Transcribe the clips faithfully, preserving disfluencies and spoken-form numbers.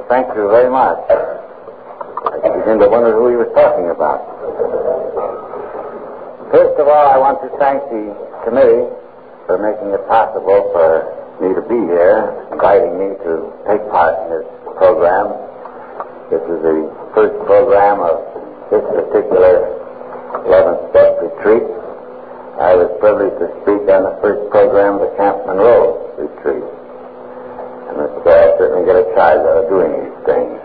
thank you very much. I begin to wonder who he was talking about. First of all, I want to thank the committee for making it possible for me to be here, inviting me to take part in this program. This is the first program of this particular eleventh Step Retreat. I was privileged to speak on the first program of the Camp Monroe Retreat. And it's, uh, I certainly get a charge out of doing these things.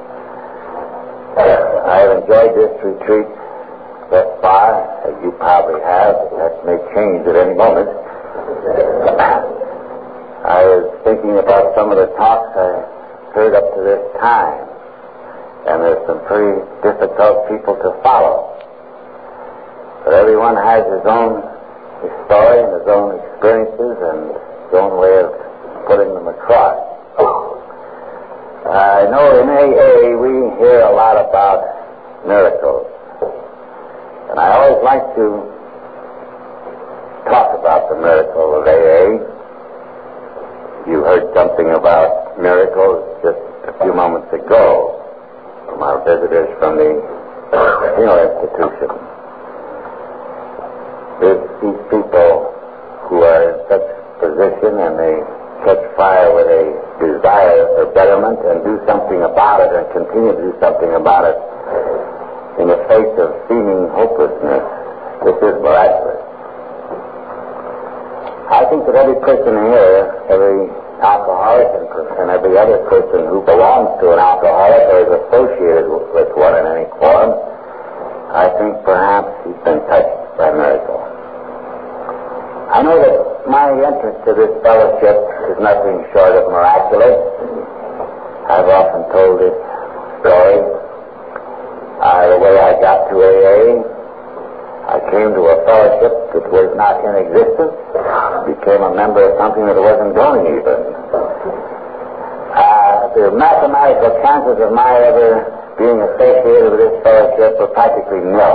I have enjoyed this retreat thus far, as you probably have. That may change at any moment. I was thinking about some of the talks I heard up to this time, and there's some pretty difficult people to follow. But everyone has his own story and his own experiences and his own way of putting them across. I know in A A we hear a lot about miracles. And I always like to talk about the miracle of A A. You heard something about miracles just a few moments ago from our visitors from the Casino Institution. There's these people who are in such position and they catch fire with a desire for betterment and do something about it and continue to do something about it in the face of seeming hopelessness. This is miraculous. I think that every person here, every alcoholic and, and every other person who belongs to an alcoholic or is associated with one in any form, I think perhaps he's been touched by a miracle. I know that my entrance to this fellowship is nothing short of miraculous. I've often told this story. Uh, the way I got to A A, I came to a fellowship that was not in existence, became a member of something that wasn't going even. Uh, the mathematical chances of my ever being associated with this fellowship were practically nil.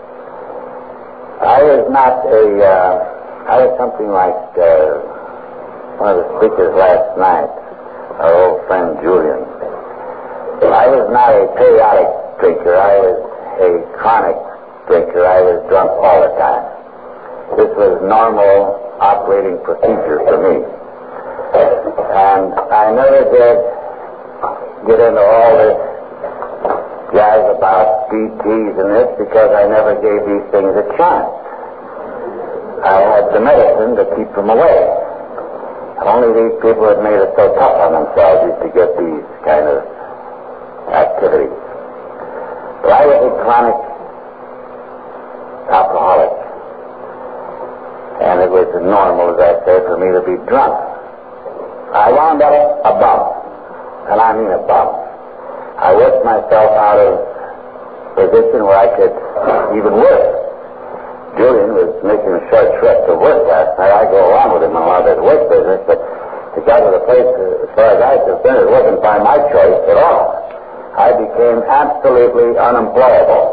I was not a, uh, I was something like uh, one of the speakers last night, our old friend Julian. I was not a periodic drinker. I was a chronic drinker. I was drunk all the time. This was normal operating procedure for me. And I never did get into all this jazz about D Ts and this because I never gave these things a chance. I had the medicine to keep them away. Only these people that made it so tough on themselves used to get these kind of activities. But I was a chronic alcoholic. And it was normal, as I say, for me to be drunk. I wound up a bum. And I mean a bum. I worked myself out of a position where I could even work. Julian was making a short trip to work last night. I go along with him in a lot of his work business, but to get to the place, as far as I was concerned, it wasn't by my choice at all. I became absolutely unemployable.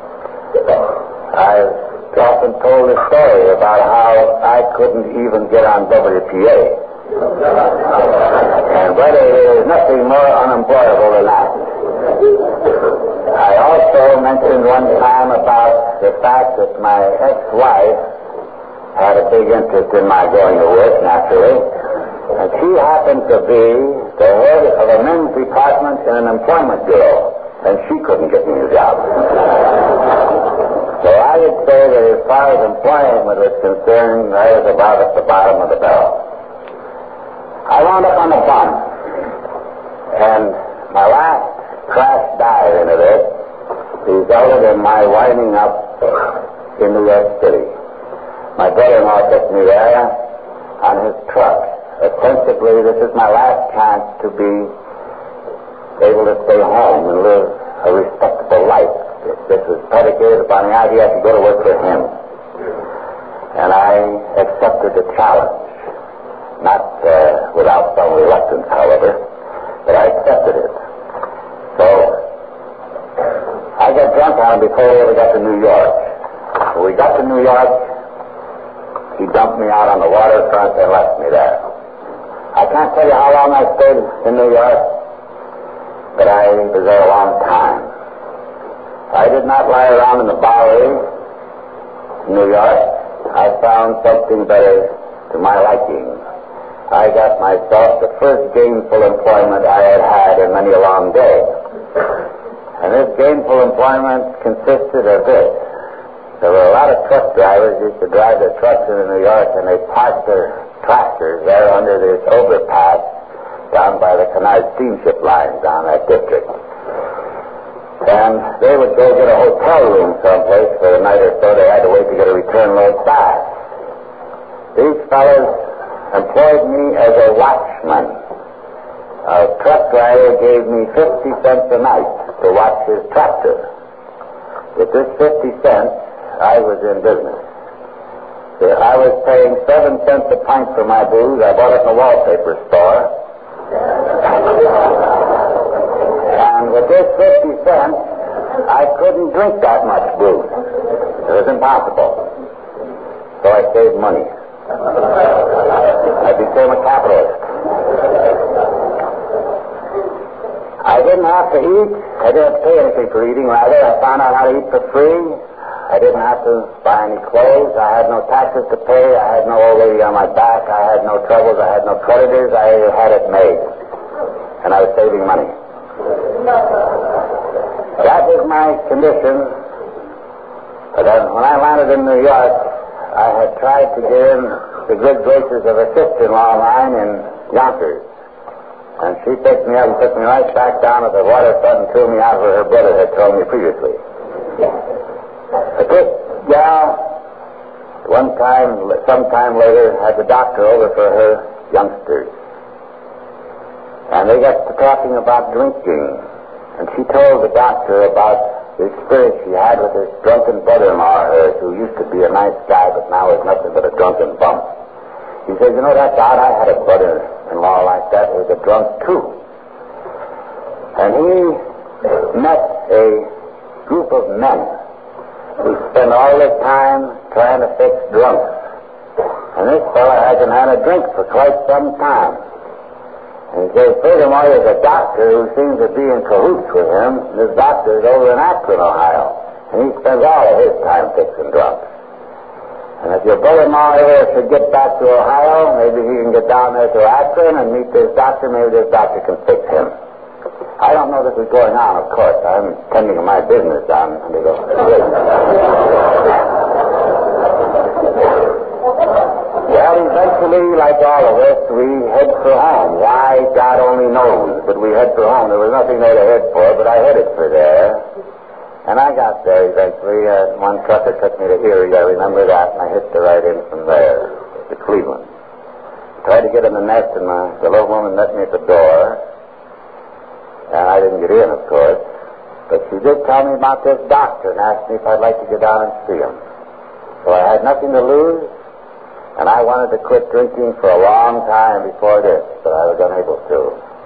I've often told a story about how I couldn't even get on W P A. And brother, there is nothing more unemployable than that. I also mentioned one time about the fact that my ex-wife had a big interest in my going to work, naturally, and she happened to be the head of a men's department in an employment bureau, and she couldn't get me a job. So I would say that as far as employment was concerned, I was about at the bottom of the barrel. I wound up on the bum, and my last crash dive into this resulted in my winding up in New York City. My brother-in-law took me there on his truck. Ostensibly, this is my last chance to be able to stay home and live a respectable life. This was predicated upon the idea I could go to work for him. And I accepted the challenge. Not uh, without some reluctance, however, but I accepted it. So, I got drunk on him before we ever got to New York. When we got to New York, he dumped me out on the waterfront and left me there. I can't tell you how long I stayed in New York. but I was there a long time. I did not lie around in the Bowery, New York. I found something better to my liking. I got myself the first gainful employment I had had in many a long day. And this gainful employment consisted of this. There were a lot of truck drivers who used to drive their trucks into New York, and they parked their tractors there under this overpass down by the Canard steamship lines down that district. And they would go get a hotel room someplace for the night or so. They had to wait to get a return load back. These fellows employed me as a watchman. A truck driver gave me fifty cents a night to watch his tractor. With this fifty cents, I was in business. I was paying seven cents a pint for my booze. I bought it in a wallpaper store. And with this fifty cents, I couldn't drink that much booze. It was impossible. So I saved money. I became a capitalist. I didn't have to eat. I didn't pay anything for eating, rather. I found out how to eat for free. I didn't have to buy any clothes. I had no taxes to pay. I had no old lady on my back. I had no troubles. I had no creditors. I had it made. And I was saving money. That was my condition. But then when I landed in New York, I had tried to get in the good graces of a sister-in-law of mine in Yonkers. And she picked me up and took me right back down to the waterfront and threw me out where her brother had thrown me previously. But this gal, one time, sometime later, had the doctor over for her youngsters. And they got to talking about drinking. And she told the doctor about the experience she had with this drunken brother-in-law of hers, who used to be a nice guy, but now is nothing but a drunken bump. He said, you know, that's odd. I had a brother-in-law like that who was a drunk, too. And he met a group of men who spend all their time trying to fix drunks. And this fellow hasn't had a drink for quite some time. And he says, furthermore, there's a doctor who seems to be in cahoots with him. This doctor is over in Akron, Ohio. And he spends all of his time fixing drunks. And if your brother-in-law ever should get back to Ohio, maybe he can get down there to Akron and meet this doctor. Maybe this doctor can fix him. I don't know this is going on, of course. I'm tending to my business down under the Well, eventually, like all of us, we head for home. Why, God only knows. But we head for home. There was nothing there to head for, but I headed for there. And I got there eventually. Uh, one trucker took me to Erie. I remember that, and I hitched right in from there to Cleveland. Tried to get in the nest, and my, the little woman met me at the door. And I didn't get in, of course. But she did tell me about this doctor and asked me if I'd like to go down and see him. So I had nothing to lose, and I wanted to quit drinking for a long time before this, but I was unable to.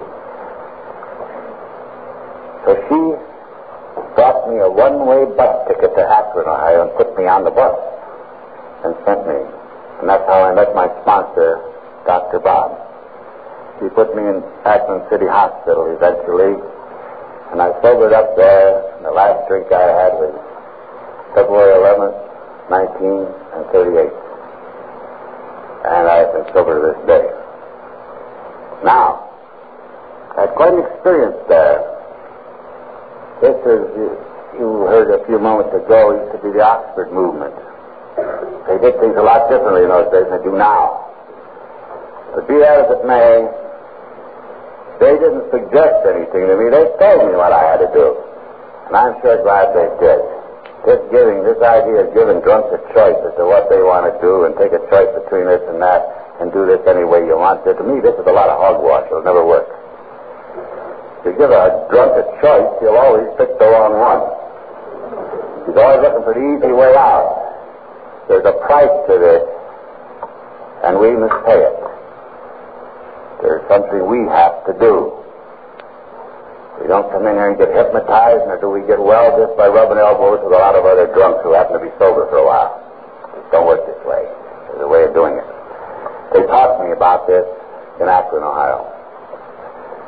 So she brought me a one-way bus ticket to Akron, Ohio, and put me on the bus and sent me. And that's how I met my sponsor, Doctor Bob. He put me in Akron City Hospital eventually, and I sobered up there. And the last drink I had was February eleventh, nineteen thirty-eight. And I have been sober to this day. Now, I had quite an experience there. This is, you heard a few moments ago, used to be the Oxford movement. They did things a lot differently in those days than they do now. But be that as it may, they didn't suggest anything to me. They told me what I had to do. And I'm sure glad they did. This giving, this idea of giving drunks a choice as to what they want to do and take a choice between this and that and do this any way you want to, to me, this is a lot of hogwash. It'll never work. If you give a drunk a choice, he'll always pick the wrong one. He's always looking for the easy way out. There's a price to this, and we must pay it. There's something we have to do. We don't come in here and get hypnotized, nor do we get well just by rubbing elbows with a lot of other drunks who happen to be sober for a while. It don't work this way. There's a way of doing it. They taught me about this in Akron, Ohio.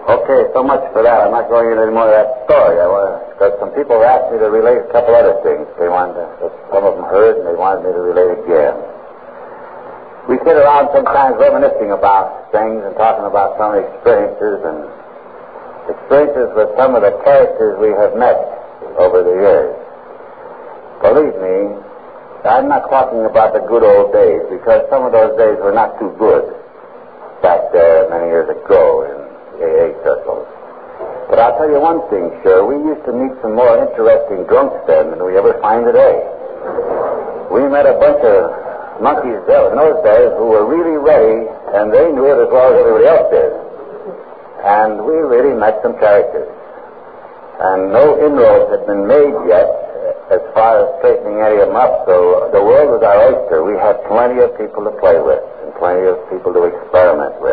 Okay, so much for that. I'm not going into any more of that story. I want because some people asked me to relate a couple other things. They wanted to, some of them heard, and they wanted me to relate again. We sit around sometimes reminiscing about things and talking about some experiences and experiences with some of the characters we have met over the years. Believe me, I'm not talking about the good old days, because some of those days were not too good back there many years ago in A A circles. But I'll tell you one thing, sure, we used to meet some more interesting drunks then than we ever find today. We met a bunch of monkeys there in those days who were really ready, and they knew it as well as everybody else did. And we really met some characters. And no inroads had been made yet as far as straightening any of them up, so the world was our oyster. We had plenty of people to play with and plenty of people to experiment with.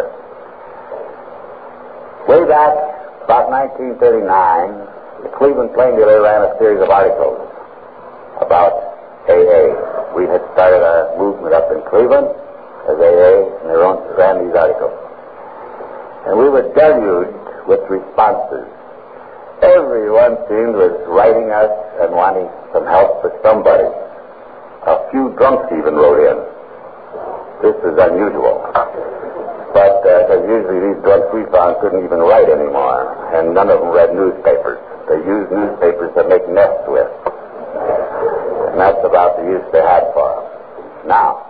Way back, about nineteen thirty-nine, the Cleveland Plain Dealer ran a series of articles about A A. We had started our movement up in Cleveland as A A, and they ran these articles. And we were deluged with responses. Everyone seemed was writing us and wanting some help for somebody. A few drunks even wrote in. This is unusual. But because uh, usually these drunks we found couldn't even write anymore, and none of them read newspapers. They used newspapers to make nests with. And that's about the use they had for them. Now,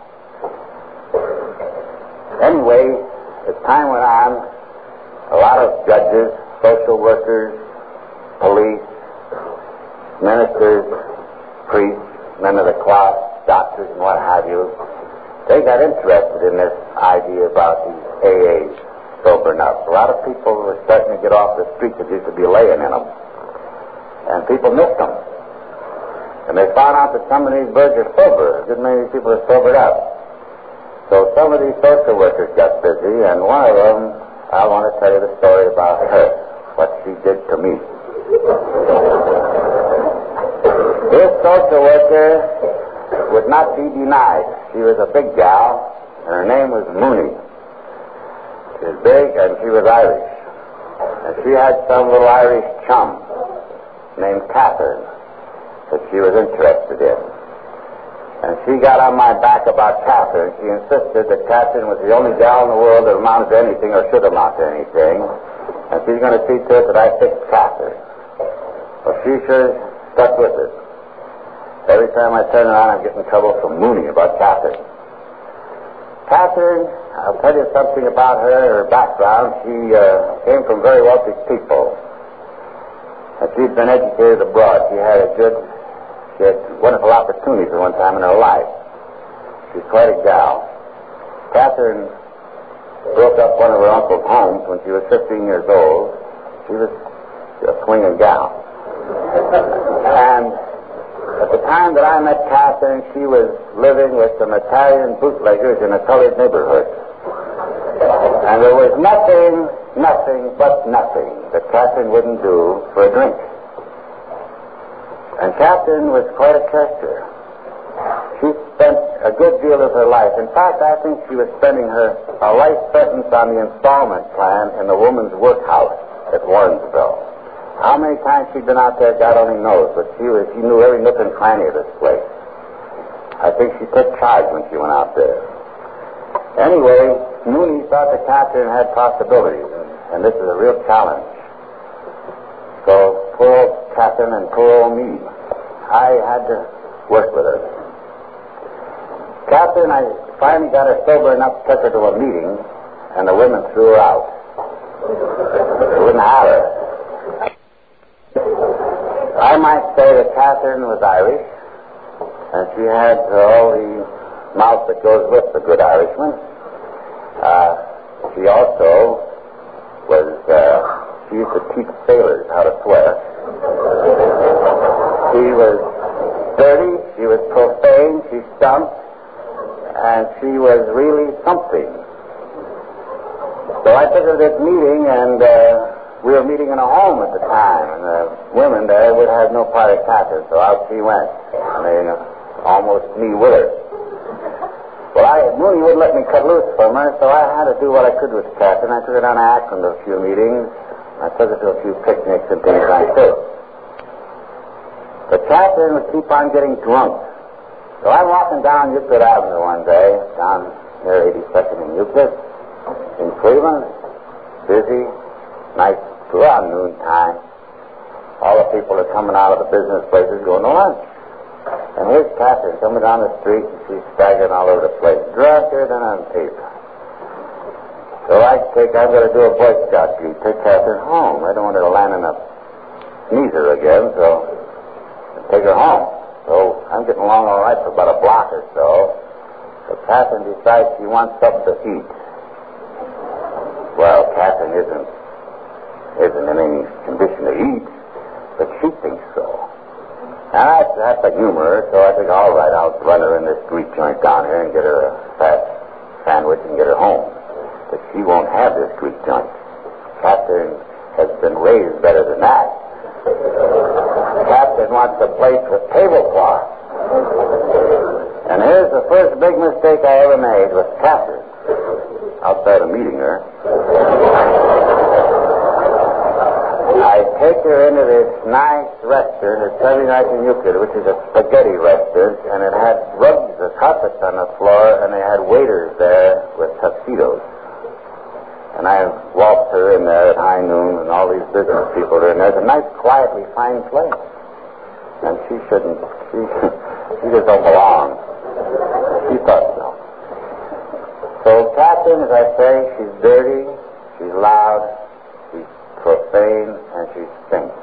anyway, as time went on, a lot of judges, social workers, police, ministers, priests, men of the cloth, doctors, and what have you, they got interested in this idea about these A As sobering up. A lot of people were starting to get off the streets that used to be laying in them, and people missed them. And they found out that some of these birds are sober. A good many people are sobered up. So some of these social workers got busy, and one of them, I want to tell you the story about her, what she did to me. This social worker would not be denied. She was a big gal, and her name was Mooney. She was big, and she was Irish. And she had some little Irish chum named Catherine that she was interested in. And she got on my back about Catherine. She insisted that Catherine was the only gal in the world that amounted to anything or should amount to anything, and she's going to see to it that I fixed Catherine. Well, she sure stuck with it. Every time I turn around, I get in trouble from Mooney about Catherine. Catherine, I'll tell you something about her, her background. She uh, came from very wealthy people. And she'd been educated abroad. She had a good, she had wonderful opportunities at one time in her life. She's quite a gal. Catherine broke up one of her uncle's homes when she was fifteen years old. She was a swinging gal. And at the time that I met Catherine, she was living with some Italian bootleggers in a colored neighborhood. And there was nothing, nothing but nothing that Catherine wouldn't do for a drink. And Catherine was quite a character. She spent a good deal of her life. In fact, I think she was spending her a life sentence on the installment plan in the woman's workhouse at Warrensville. How many times she'd been out there, God only knows, but she was, she knew every nook and cranny of this place. I think she took charge when she went out there. Anyway, Mooney thought that Catherine had possibilities, and this is a real challenge. So, poor old Catherine and poor old me, I had to work with her. Catherine, I finally got her sober enough to take her to a meeting, and the women threw her out. They wouldn't have her. I might say that Catherine was Irish, and she had all the mouth that goes with the good Irishman. Uh, she also was, uh, she used to teach sailors how to swear. She was dirty, she was profane, she stumped, and she was really something. So I took her to this meeting, and uh, we were meeting in a home at the time, and the women there would have no part of Catherine, so out she went. I mean, almost me with her. Well, I, Mooney wouldn't let me cut loose from her, so I had to do what I could with Catherine. I took her down to Akron to a few meetings, I took her to a few picnics and things like this. But Catherine would keep on getting drunk. So I'm walking down Euclid Avenue one day, down near eighty-second and Euclid, in Cleveland. Busy, nice, around noontime. All the people are coming out of the business places going to lunch. And here's Catherine coming down the street, and she's staggering all over the place, drunker than on paper. So I take, I'm going to do a Boy Scout duty, take Catherine home. I don't want her to land in a sneezer again, so I take her home. So I'm getting along all right for about a block or so. So Catherine decides she wants something to eat. Well, Catherine isn't, isn't in any condition to eat, but she thinks so. And I have to humor her, so I think, all right, I'll run her in this Greek joint down here and get her a fat sandwich and get her home. But she won't have this Greek joint. Catherine has been raised better than that. Catherine wants a plate with tablecloth. And here's the first big mistake I ever made with Catherine, outside of meeting her. I take her into this nice restaurant at Sunday night in Euclid, which is a spaghetti restaurant, and it had rugs of carpets on the floor, and they had waiters there with tuxedos. And I walked her in there at high noon, and all these business people are in there. It's a nice, quietly fine place. And she shouldn't, she, she just don't belong. She thought so. So Catherine, as I say, she's dirty, she's loud, she's profane, and she stinks.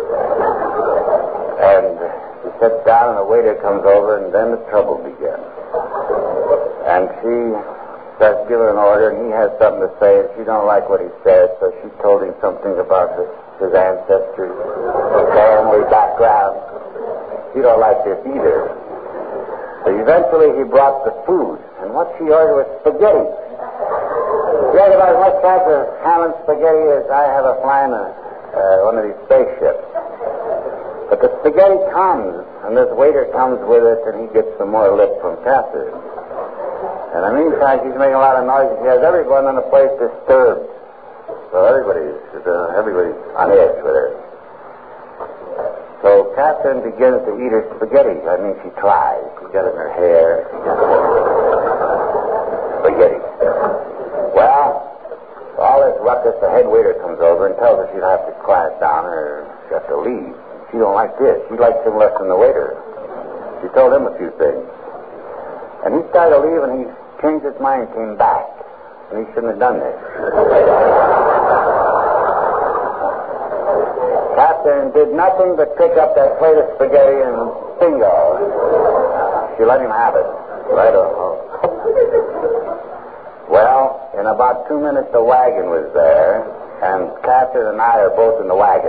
And she sits down, and the waiter comes over, and then the trouble begins. And she starts giving an order, and he has something to say, and she don't like what he says, so she told him something about his, his ancestry, his family background. He don't like this either. So eventually he brought the food, and what she ordered was spaghetti. She ordered about as much type of ham and spaghetti as I have a flying uh, uh, one of these spaceships. But the spaghetti comes, and this waiter comes with it, and he gets some more lip from Catherine. And in the meantime, she's making a lot of noise. She has everyone in the place disturbed. So everybody's, uh, everybody's on edge with her. So Catherine begins to eat her spaghetti. I mean, she tries. She got it in her hair. She got it spaghetti. Well, all this ruckus, the head waiter comes over and tells her she'll have to quiet down or she'll have to leave. She don't like this. She likes him less than the waiter. She told him a few things. And he started to leave, and he changed his mind and came back. And he shouldn't have done this. Catherine did nothing but pick up that plate of spaghetti and bingo. She let him have it. Right on. Well, in about two minutes the wagon was there, and Catherine and I are both in the wagon.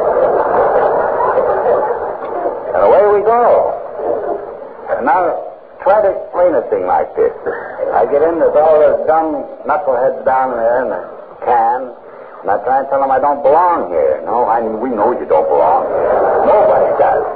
And away we go. And now, try to explain a thing like this. I get in, there's all those dumb knuckleheads down there in the can, and I try and tell them I don't belong here. No, I mean, we know you don't belong here. Nobody does.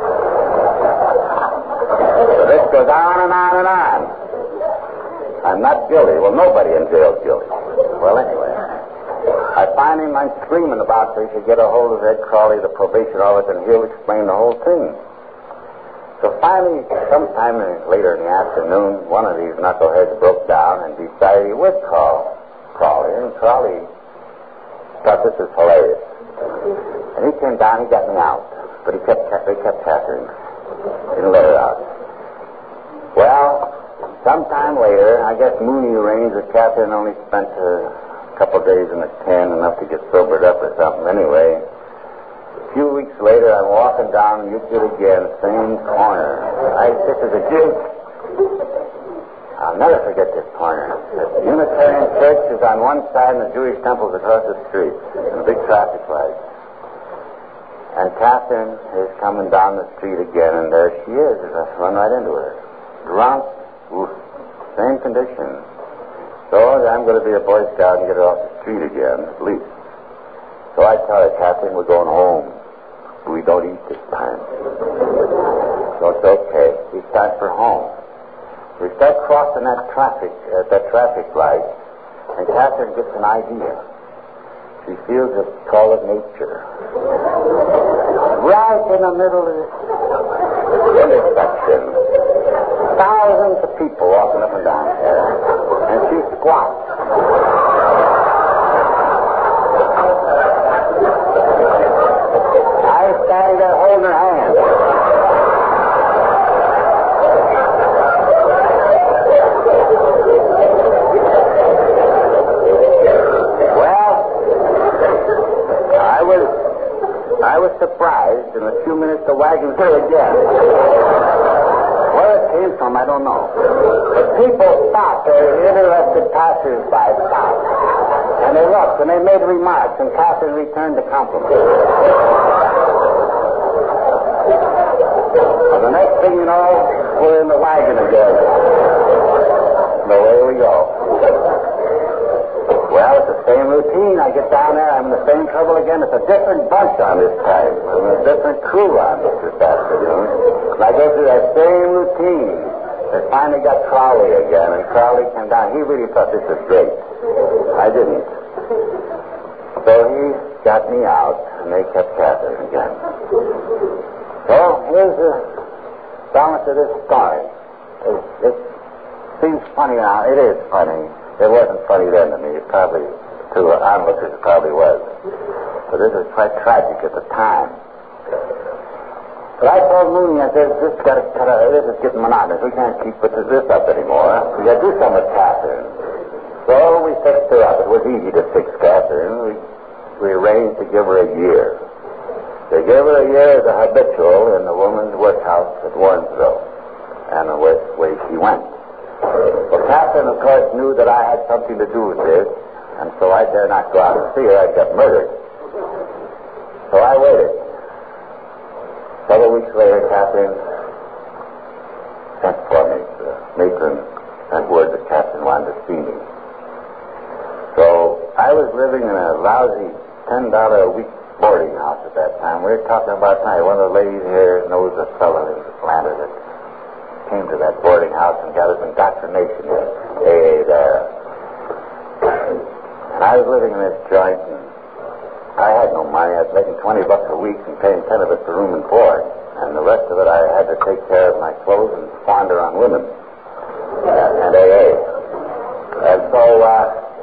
So this goes on and on and on. I'm not guilty. Well, nobody in jail is guilty. Well, anyway, I find him, I'm screaming about so he should get a hold of Ed Crawley, the probation officer, and he'll explain the whole thing. So finally, sometime later in the afternoon, one of these knuckleheads broke down and decided he would call Crawley. And Crawley thought this was hilarious. And he came down, he got me out. But he kept, they kept Catherine. Didn't let her out. Well, sometime later, I guess Mooney arranged that Catherine only spent a couple days in the pen, enough to get sobered up or something. Anyway, a few weeks later, I'm walking down Euclid again, same corner. I, this is a joke. I'll never forget this corner. The Unitarian Church is on one side and the Jewish temple's across the street. And a big traffic light. And Catherine is coming down the street again, and there she is. I run right into her. Drunk, oof, same condition. So I'm going to be a Boy Scout and get her off the street again, at least. So I tell her, Catherine, we're going home. We don't eat this time. So it's okay. We start for home. We start crossing that traffic, uh, that traffic light, and Catherine gets an idea. She she feels it's called nature. Right in the middle of this intersection. Thousands of people walking up and down there. And she squats. I standing there holding her hand. I was surprised. In a few minutes, the wagon's here again. Where it came from, I don't know. But people stopped. The interested passers-by stopped. And they looked, and they made remarks, and Catherine returned the compliment. And the next thing you know, we're in the wagon again. And away we go. Well, it's the same routine. I get down there, I'm in the same trouble again. It's a different bunch on this time. I'm a different crew on this this afternoon. And I go through that same routine. They finally got Crowley again, and Crowley came down. He really thought this was great. I didn't. So he got me out, and they kept Catherine again. So here's the balance of this story. It, it seems funny now. It is funny. It wasn't funny then to me. It probably, to onlookers, it probably was. But this was quite tragic at the time. But I told Mooney, I said, this got to cut out. This is getting monotonous. We can't keep this up anymore. We got to do something with Catherine. So we fixed her up. It was easy to fix Catherine. We, we arranged to give her a year. They gave her a year as a habitual in the woman's workhouse at Warrensville. And away, away she went. Well, Catherine, of course, knew that I had something to do with this, and so I dare not go out and see her. I'd get murdered. So I waited. Several weeks later, Catherine sent for me. The matron sent word that Catherine wanted to see me. So I was living in a lousy ten dollars a week boarding house at that time. We were talking about tonight. One of the ladies here knows a fellow in Atlanta that came to that boarding house and got his indoctrination in A A there. And I was living in this joint, and I had no money. I was making twenty bucks a week and paying ten of it for room and board. And the rest of it I had to take care of my clothes and squander on women and A A. And so uh,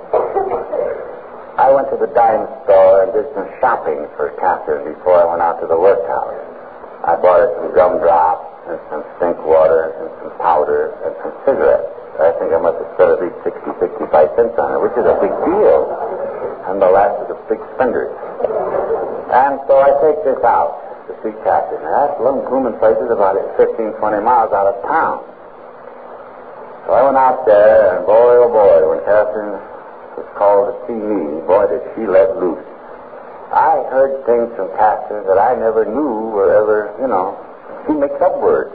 I went to the dime store and did some shopping for Catherine before I went out to the workhouse. I bought her some gumdrops and some stink water and some powder and some cigarettes. I think I must have spent at least sixty, sixty-five cents on it, which is a big deal. And the last of the big spenders. And so I take this out to see Catherine. That little blooming place is about fifteen, twenty miles out of town. So I went out there, and boy, oh boy, when Catherine was called to see me, boy, did she let loose. I heard things from Catherine that I never knew were ever, you know, she makes up words.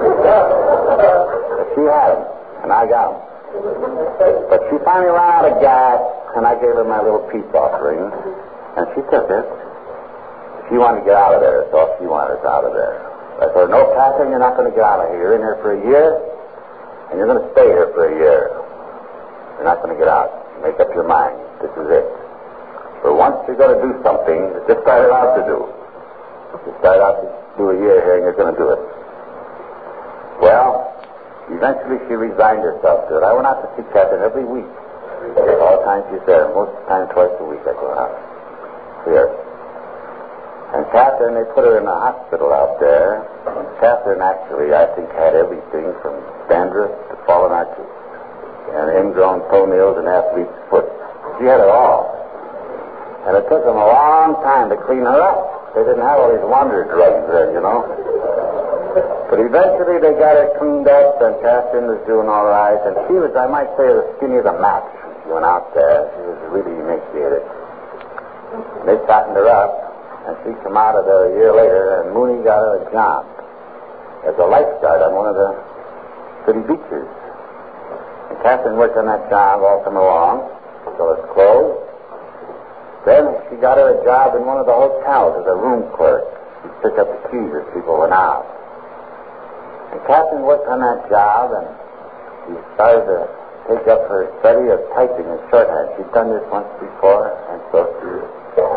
But she had them, and I got them. But she finally ran out of gas, and I gave her my little peace offering, and she took it. She wanted to get out of there. That's all she wanted, out of there. I told her, no, Catherine, you're not going to get out of here. You're in here for a year, and you're going to stay here for a year. You're not going to get out. Make up your mind. This is it. But once you're going to do something that you started out to do, you started out to do a year here, and you're going to do it. Well, eventually she resigned herself to it. I went out to see Catherine every week. All the time she's there. Most of the time, twice a week I go out. Here. And Catherine, they put her in a hospital out there. And Catherine actually, I think, had everything from dandruff to fallen arches and ingrown toenails and athlete's foot. She had it all. And it took them a long time to clean her up. They didn't have all these wonder drugs there, you know. But eventually they got her cleaned up, and Catherine was doing all right. And she was, I might say, the skinny of the match when she went out there. She was really emaciated. And they fattened her up, and she came out of there a year later, and Mooney got her a job as a lifeguard on one of the city beaches. And Catherine worked on that job all summer long until it's closed. Then she got her a job in one of the hotels as a room clerk. She'd pick up the keys as people went out. And Catherine worked on that job, and she started to take up her study of typing and shorthand. She'd done this once before, and so she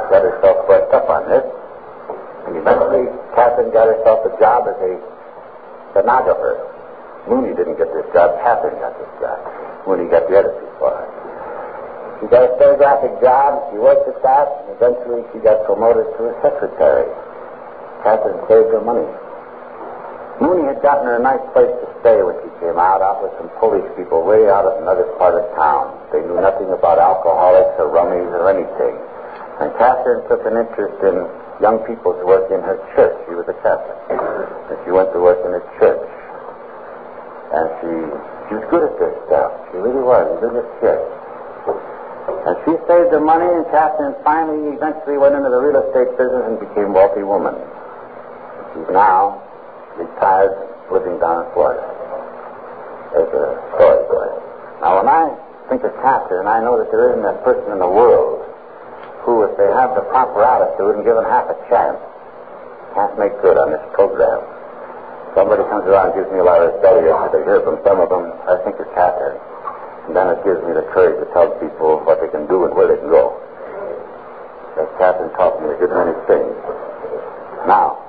got herself brushed up on this, and eventually Catherine got herself a job as a stenographer. Mooney didn't get this job, Catherine got this job. Mooney got the editing for her. She got a stenographic job, she worked at that, and eventually she got promoted to a secretary. Catherine saved her money. Mooney had gotten her a nice place to stay when she came out, out with some Polish people way out of another part of town. They knew nothing about alcoholics or rummies or anything. And Catherine took an interest in young people's work in her church. She was a Catholic. And she went to work in a church. And she, she was good at this stuff. She really was. She was good at church. And she saved her money, and Catherine finally eventually went into the real estate business and became a wealthy woman. She's now retired, living down in Florida. There's a story for it. Now, when I think of Catherine, I know that there isn't a person in the world who, if they have the proper attitude and given half a chance, can't make good on this program. Somebody comes around and gives me a lot of failures that I hear from some of them, I think of Catherine. And then it gives me the courage to tell people what they can do and where they can go. Because Catherine taught me a good many things. Now,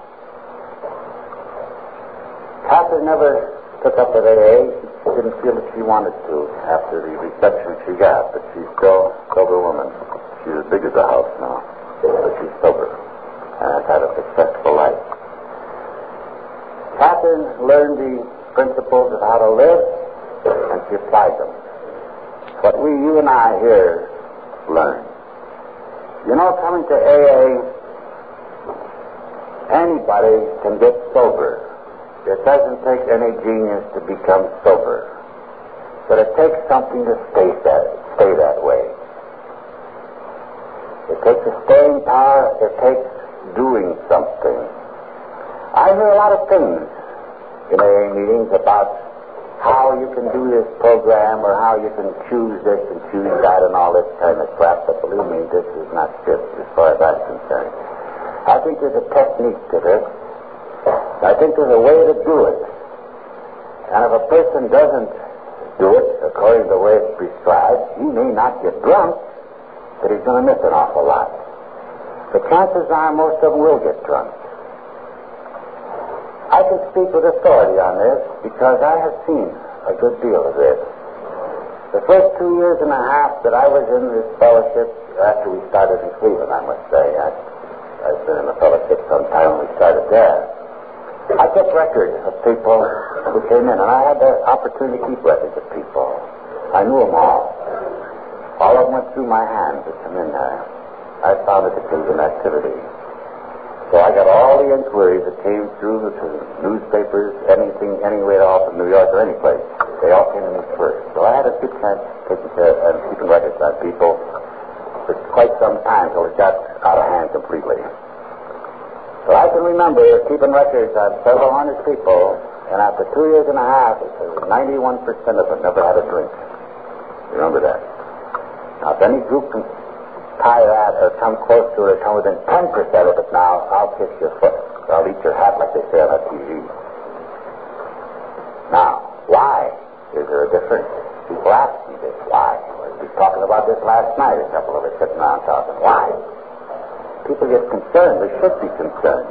Catherine never took up with A A. She didn't feel that she wanted to after the reception she got, but she's still a sober woman. She's as big as a house now, but she's sober and has had a successful life. Catherine learned the principles of how to live, and she applied them. What we, you and I here, learn. You know, coming to A A, anybody can get sober. It doesn't take any genius to become sober. But it takes something to stay that, stay that way. It takes a staying power. It takes doing something. I hear a lot of things in A A meetings about how you can do this program or how you can choose this and choose that and all this kind of crap. But believe me, this is not fit as far as I'm concerned. I think there's a technique to this. I think there's a way to do it. And if a person doesn't do it according to the way it's prescribed, he may not get drunk, but he's going to miss an awful lot. The chances are most of them will get drunk. I can speak with authority on this because I have seen a good deal of this. The first two years and a half that I was in this fellowship, after we started in Cleveland, I must say, I, I've been in the fellowship some time when we started there. I kept records of people who came in, and I had the opportunity to keep records of people. I knew them all. All of them went through my hands to come in there. I found it to be an activity. So I got all the inquiries that came through the newspapers, anything, anywhere off from New York or any place. They all came to me first. So I had a good chance taking care and keeping records on people for quite some time until it got out of hand completely. So I can remember keeping records on several hundred people, and after two years and a half, ninety-one percent of them never had a drink. Remember that. Now, if any group can tie that or come close to it or come within ten percent of it now, I'll kiss your foot. I'll eat your hat like they say on the T V. Now, why is there a difference? People ask me this. Why? We were talking about this last night, a couple of us sitting around talking. Why? People get concerned. They should be concerned.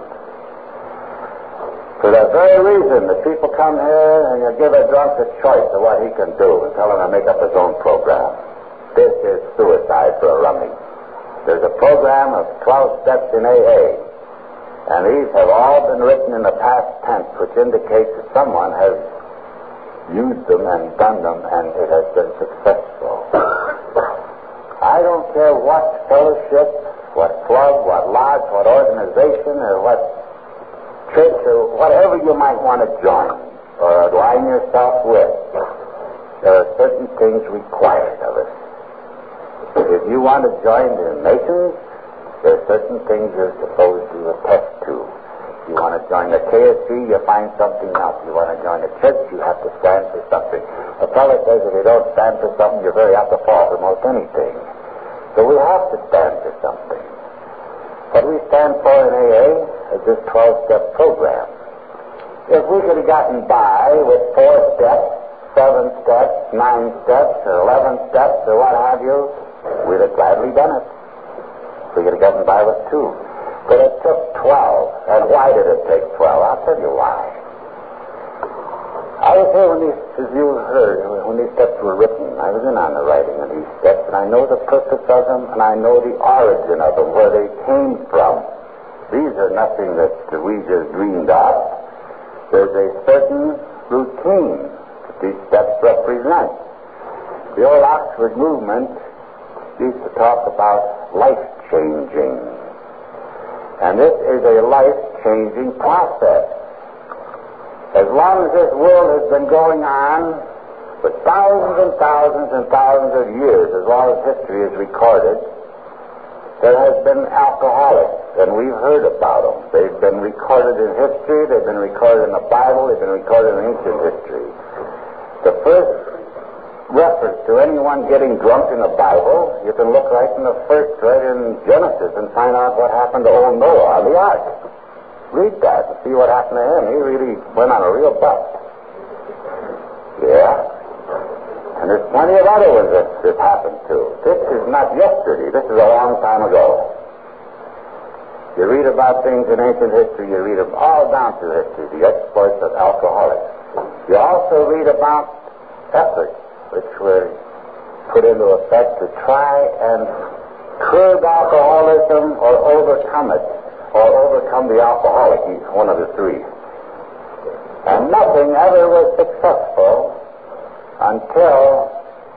For that very reason, that people come here and you give a drunk a choice of what he can do and tell him to make up his own program. This is suicide for a rummy. There's a program of twelve steps in A A, and these have all been written in the past tense, which indicates that someone has used them and done them, and it has been successful. I don't care what fellowship, what club, what lodge, what organization, or what church, or whatever you might want to join or align yourself with, there are certain things required of us. If you want to join the Masons, there are certain things you're supposed to attest to. If you want to join the K S C, you find something else. If you want to join the church, you have to stand for something. A fellow says if you don't stand for something, you're very apt to fall for most anything. So we have to stand for something. What we stand for in A A is this twelve-step program. If we could have gotten by with four steps, seven steps, nine steps, or eleven steps, or what have you, we'd have gladly done it. We could have gotten by with two. But it took twelve. And why did it take twelve? I'll tell you why. I was here when these, as you heard, when these steps were written. I was in on the writing of these steps, and I know the purpose of them, and I know the origin of them, where they came from. These are nothing that we just dreamed of. There's a certain routine that these steps represent. The old Oxford movement used to talk about life-changing. And this is a life-changing process. As long as this world has been going on for thousands and thousands and thousands of years, as long as history is recorded, there has been alcoholics, and we've heard about them. They've been recorded in history, they've been recorded in the Bible, they've been recorded in ancient history. The first reference to anyone getting drunk in the Bible, you can look right in the first, right in Genesis, and find out what happened to old Noah on the ark. Read that and see what happened to him. He really went on a real bust. Yeah. And there's plenty of other ones that this happened to. This is not yesterday. This is a long time ago. You read about things in ancient history, you read them all down through history, the exploits of alcoholics. You also read about efforts which were put into effect to try and curb alcoholism or overcome it, or overcome the alcoholic, one of the three. And nothing ever was successful until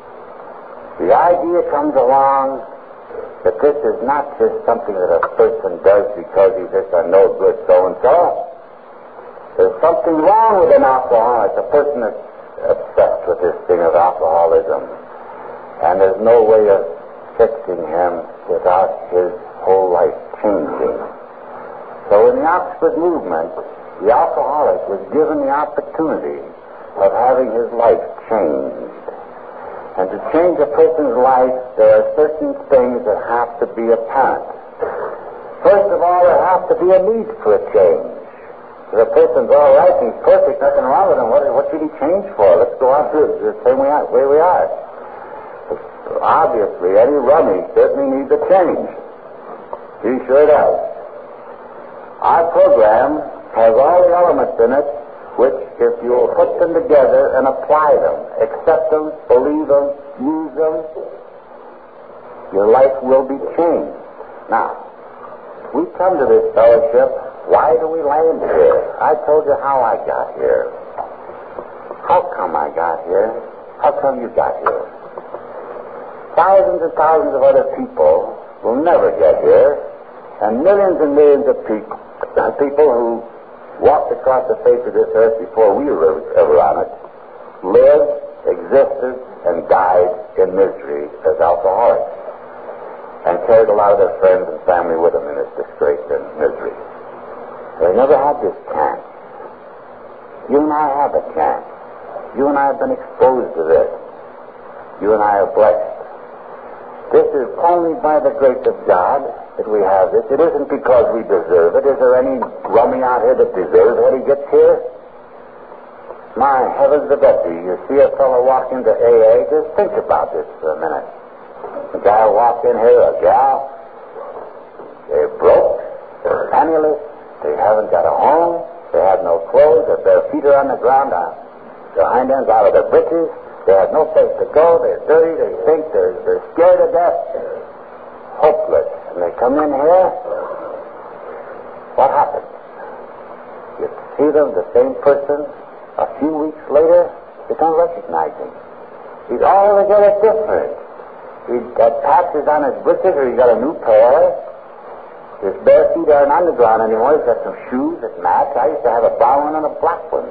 the idea comes along that this is not just something that a person does because he's just a no-good so-and-so. There's something wrong with an alcoholic. The person is obsessed with this thing of alcoholism, and there's no way of fixing him without his whole life changing. So in the Oxford movement, the alcoholic was given the opportunity of having his life changed. And to change a person's life, there are certain things that have to be apparent. First of all, there has to be a need for a change. If a person's all right, he's perfect, nothing wrong with him, what, what should he change for? Let's go on through the same way, way we are. Obviously, any rummy certainly needs a change. He sure does. Our program has all the elements in it which, if you will put them together and apply them, accept them, believe them, use them, your life will be changed. Now, we come to this fellowship. Why do we land here? I told you how I got here. How come I got here? How come you got here? Thousands and thousands of other people will never get here, and millions and millions of people people who walked across the face of this earth before we were ever on it lived, existed, and died in misery as alcoholics, and carried a lot of their friends and family with them in this disgrace and misery. They never had this chance. You and I have a chance. You and I have been exposed to this. You and I are blessed. This is only by the grace of God that we have this. It isn't because we deserve it. Is there any rummy out here that deserves what he gets here? My heavens to Betsy, you see a fellow walk into A A, just think about this for a minute. A guy will walk in here, a gal, they're broke, they're penniless, they haven't got a home, they have no clothes, their feet are on the ground, their hind ends out of their breeches, they have no place to go, they're dirty, they think, they're, they're scared to death, hopeless. And they come in here, what happens? You see them, the same person, a few weeks later, you don't recognize him. He's altogether different. He's got patches on his breeches, or he's got a new pair. His bare feet aren't on the ground anymore. He's got some shoes that match. I used to have a brown one and a black one.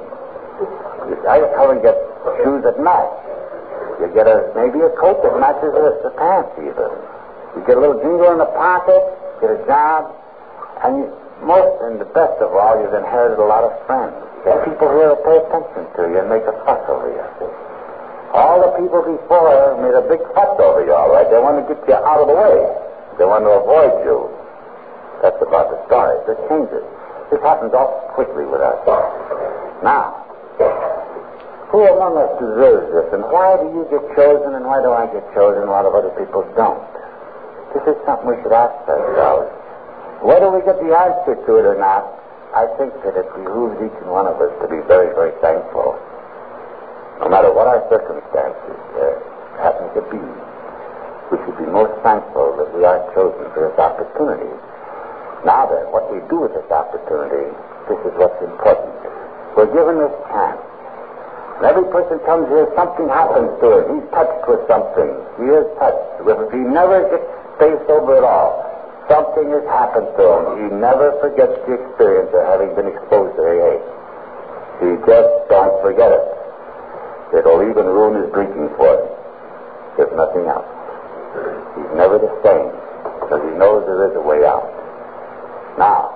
I used to get shoes that match. You get a maybe a coat that matches the, the pants even. You get a little jingle in the pocket, get a job, and you, most and the best of all, you've inherited a lot of friends. There are people here who pay attention to you and make a fuss over you. All the people before made a big fuss over you, all right? They want to get you out of the way. They want to avoid you. That's about the story. This changes. This happens all quickly with us. Now, who among us deserves this, and why do you get chosen, and why do I get chosen, and a lot of other people don't? This This is something we should ask ourselves. Whether we get the answer to it or not, I think that it behooves each and one of us to be very, very thankful. No matter what our circumstances uh, happen to be, we should be most thankful that we are chosen for this opportunity. Now then, what we do with this opportunity, this is what's important. We're given this chance. And every person comes here, something happens to him. He's touched with something. He is touched. If he never gets stays sober at all, something has happened to him. He never forgets the experience of having been exposed to A A. He just don't forget it. It'll even ruin his drinking for him, if nothing else. He's never the same, because he knows there is a way out. Now,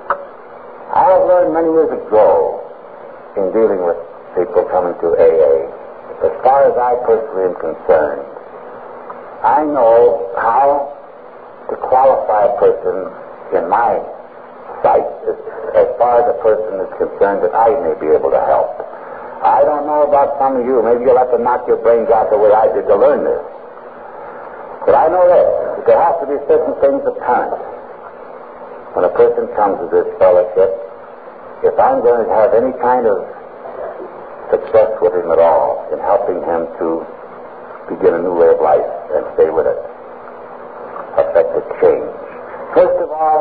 I have learned many years ago in dealing with people coming to A A, as far as I personally am concerned, I know how to qualify a person in my sight as, as far as a person is concerned that I may be able to help. I don't know about some of you. Maybe you'll have to knock your brains out the way I did to learn this. But I know this, that there have to be certain things apparent. When a person comes to this fellowship, if I'm going to have any kind of success with him at all in helping him to begin a new way of life and stay with it, affect a change. First of all,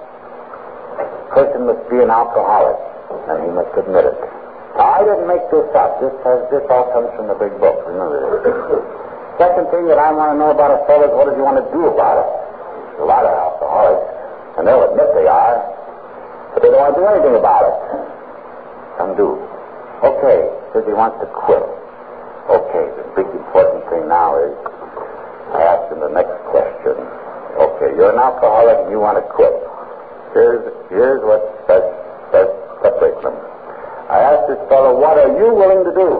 a person must be an alcoholic, and he must admit it. Now, I didn't make this up. This has, this all comes from the big book. Remember this. Second thing that I want to know about a fellow is what does he want to do about it? There's a lot of alcoholics, and they'll admit they are, but they don't want to do anything about it. Some do. Okay, says he wants to quit. Okay, the big important thing now is I ask him the next question. Okay, you're an alcoholic and you want to quit. Here's here's what says, says separate them. I asked this fellow, what are you willing to do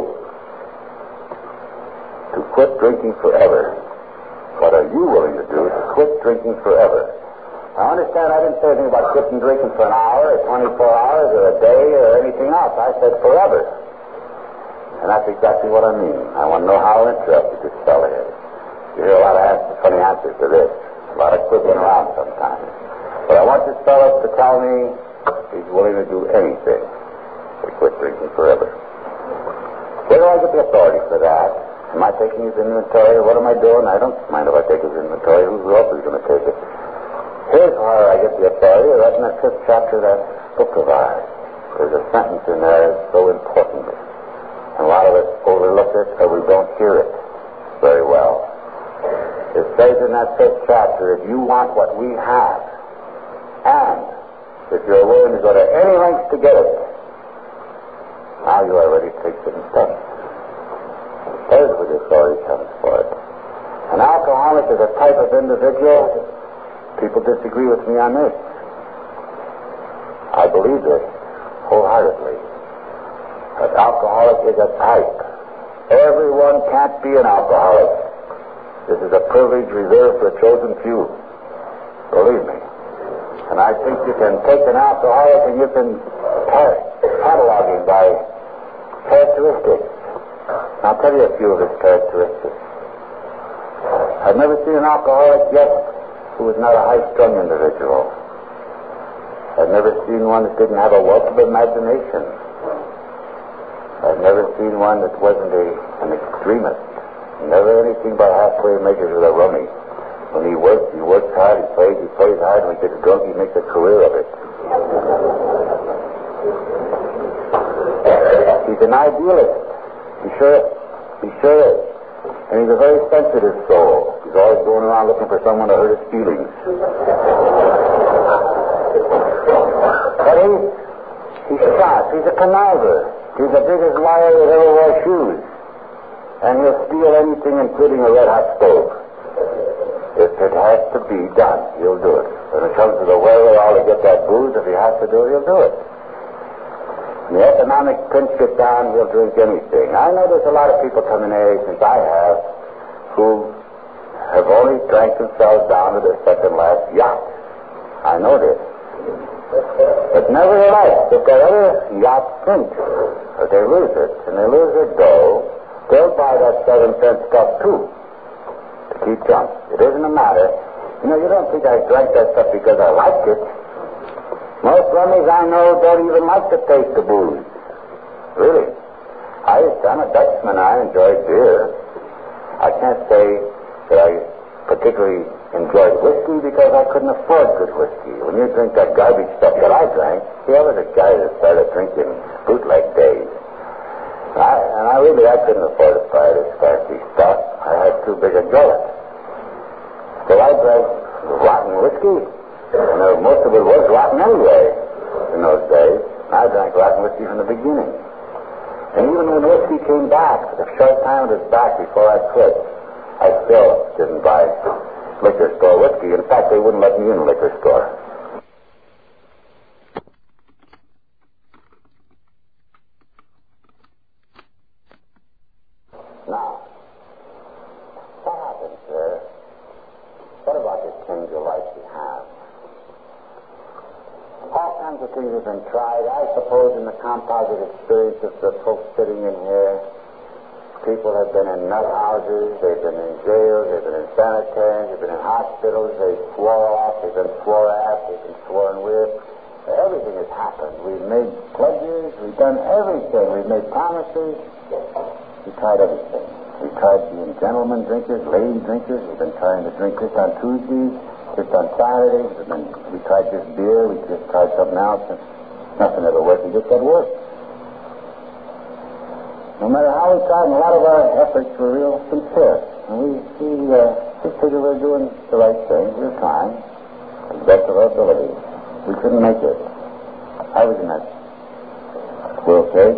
to quit drinking forever? What are you willing to do to quit drinking forever? I understand I didn't say anything about quitting drinking for an hour or twenty-four hours or a day or anything else. I said forever. And that's exactly what I mean. I want to know how interested this fellow is. You hear a lot of answers, funny answers to this. A lot of quibbling around sometimes. But I want this fellow to tell me he's willing to do anything to quit drinking forever. Where do I get the authority for that? Am I taking his inventory? What am I doing? I don't mind if I take his inventory. Who else is going to take it? Here's where I get the authority. Right in that fifth chapter of that book of ours. There's a sentence in there that's so important. And a lot of us overlook it or we don't hear it very well. It says in that fifth chapter, if you want what we have, and if you're willing to go to any lengths to get it, now you are ready to take certain steps. There's where the authority comes for it. An alcoholic is a type of individual. People disagree with me on this. I believe this wholeheartedly. An alcoholic is a type. Everyone can't be an alcoholic. This is a privilege reserved for a chosen few. Believe me. And I think you can take an alcoholic and you can catalog him by characteristics. I'll tell you a few of his characteristics. I've never seen an alcoholic yet who was not a high-strung individual. I've never seen one that didn't have a wealth of imagination. I've never seen one that wasn't a, an extremist. Never anything but halfway measures with a rummy. When he works, he works hard, he plays, he plays hard, when he gets drunk, he makes a career of it. He's an idealist. He sure, he sure is. And he's a very sensitive soul. He's always going around looking for someone to hurt his feelings. But he's, he's sharp. He's a conniver. He's the biggest liar that ever wore shoes. And he'll steal anything, including a red-hot stove. If it has to be done, he'll do it. When it comes to the wherewithal to get that booze, if he has to do it, he'll do it. When the economic pinch gets down, he'll drink anything. I know there's a lot of people coming in, since I have, who have only drank themselves down to their second last yacht. I know this. But nevertheless, if that other yacht sinks, or they lose it, and they lose their dough, they'll buy that seven cent stuff too, to keep drunk. It isn't a matter. You know, you don't think I drank that stuff because I liked it. Most rummies I know don't even like to taste the booze. Really. I, I'm a Dutchman. I enjoy beer. I can't say that I particularly enjoyed whiskey because I couldn't afford good whiskey. When you drink that garbage stuff that I drank, see, I was a guy that started drinking bootleg days. I, and I really, I couldn't afford to buy this fancy stuff. I had too big a gullet. So I drank rotten whiskey. And uh, most of it was rotten anyway in those days. I drank rotten whiskey from the beginning. And even when whiskey came back, the short time it was back before I quit, I still didn't buy liquor store whiskey. In fact, they wouldn't let me in a liquor store. Now, what happens, sir? What about this change of life we have? All kinds of things have been tried. I suppose in the composite experience of the folks sitting in here, people have been in nut houses, they've been in jails, they've been in sanitariums, they've been in hospitals, they've swore off, they've been swore at, they've been sworn with. Everything has happened. We've made pledges, we've done everything. We've made promises. We've tried everything. We've tried being gentlemen drinkers, lady drinkers. We've been trying to drink this on Tuesdays, just on Saturdays. We've been, we tried just beer, we just tried something else, and nothing ever worked. We just got worse. No matter how we tried, and a lot of our efforts were real sincere. And we, we, uh, we figured we were doing the right thing. We were trying to the best of our ability. We couldn't make it. I was in that squirrel cage.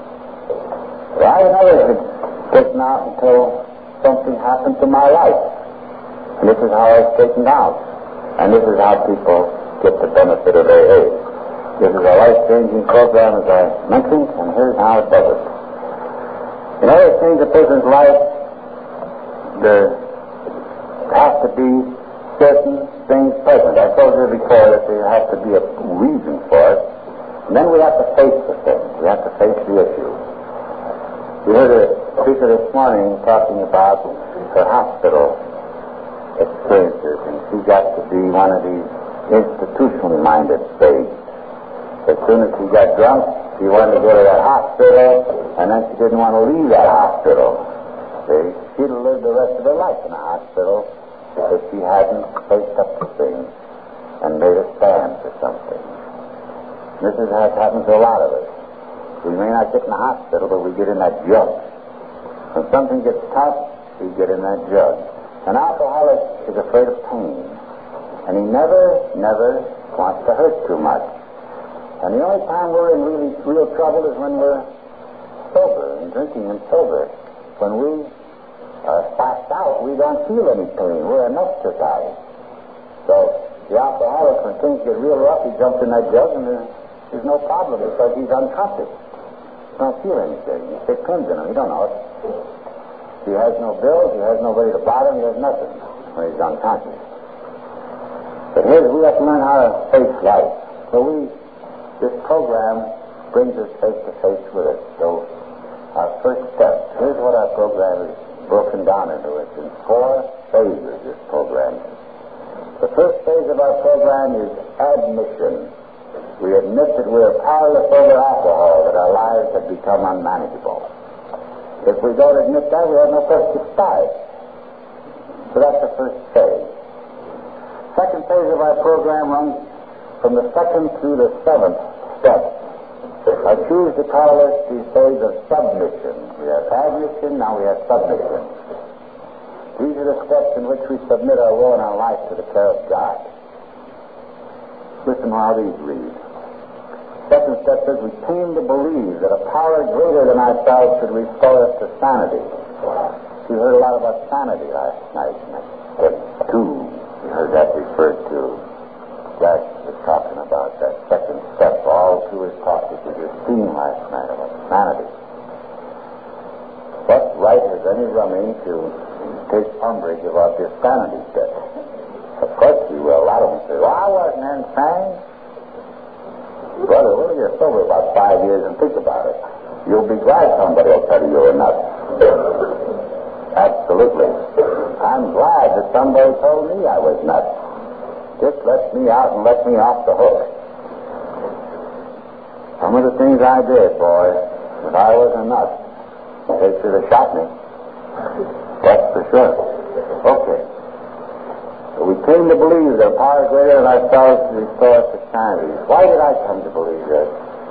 But I never could straighten out until something happened to my life. And this is how I straightened out. And this is how people get the benefit of A A. This is a life-changing program, as I mentioned, and here's how it does it. In order to change a person's life, there has to be certain things present. I told you before that there has to be a reason for it. And then we have to face the thing. We have to face the issue. We heard a speaker this morning talking about her hospital experiences, and she got to be one of these institutionally minded spades. As soon as she got drunk, she wanted to go to that hospital, and then she didn't want to leave that hospital. See? She'd have lived the rest of her life in a hospital if she hadn't faced up to things and made a stand for something. This is how it happens to a lot of us. We may not get in the hospital, but we get in that jug. When something gets tough, we get in that jug. An alcoholic is afraid of pain, and he never, never wants to hurt too much. And the only time we're in really real trouble is when we're sober and drinking and sober. When we are passed out, we don't feel any pain. We're anesthetized. So the alcoholic, when things get real rough, he jumps in that jug and there's, there's no problem because he's unconscious. He don't feel anything. You stick pins in him. He don't know it. He has no bills. He has nobody to bother him. He has nothing when he's unconscious. But here we have to learn how to face life. So we... This program brings us face-to-face with it. So our first step, here's what our program is broken down into. It's in four phases, this program. The first phase of our program is admission. We admit that we are powerless over alcohol, that our lives have become unmanageable. If we don't admit that, we have no place to start. So that's the first phase. Second phase of our program runs from the second through the seventh step. I choose to call this the phase of submission. We have admission, now we have submission. These are the steps in which we submit our will and our life to the care of God. Listen how these read. Second step says we came to believe that a power greater than ourselves could restore us to sanity. We heard a lot about sanity last night. Step two, we heard that referred to. Jack was talking about that second step all through his talk, which was his theme last night about sanity. What right has any rummy to take umbrage about this sanity step? Of course you will. A lot of them say, well, I wasn't insane. Brother, well, you're sober about five years and think about it. You'll be glad somebody will tell you you're nuts. Absolutely. I'm glad that somebody told me I was nuts. Just let me out and let me off the hook. Some of the things I did, boy, if I was a nut, they should have shot me. That's for sure. Okay. So we came to believe that power greater than ourselves to restore us to sanity. Why did I come to believe this?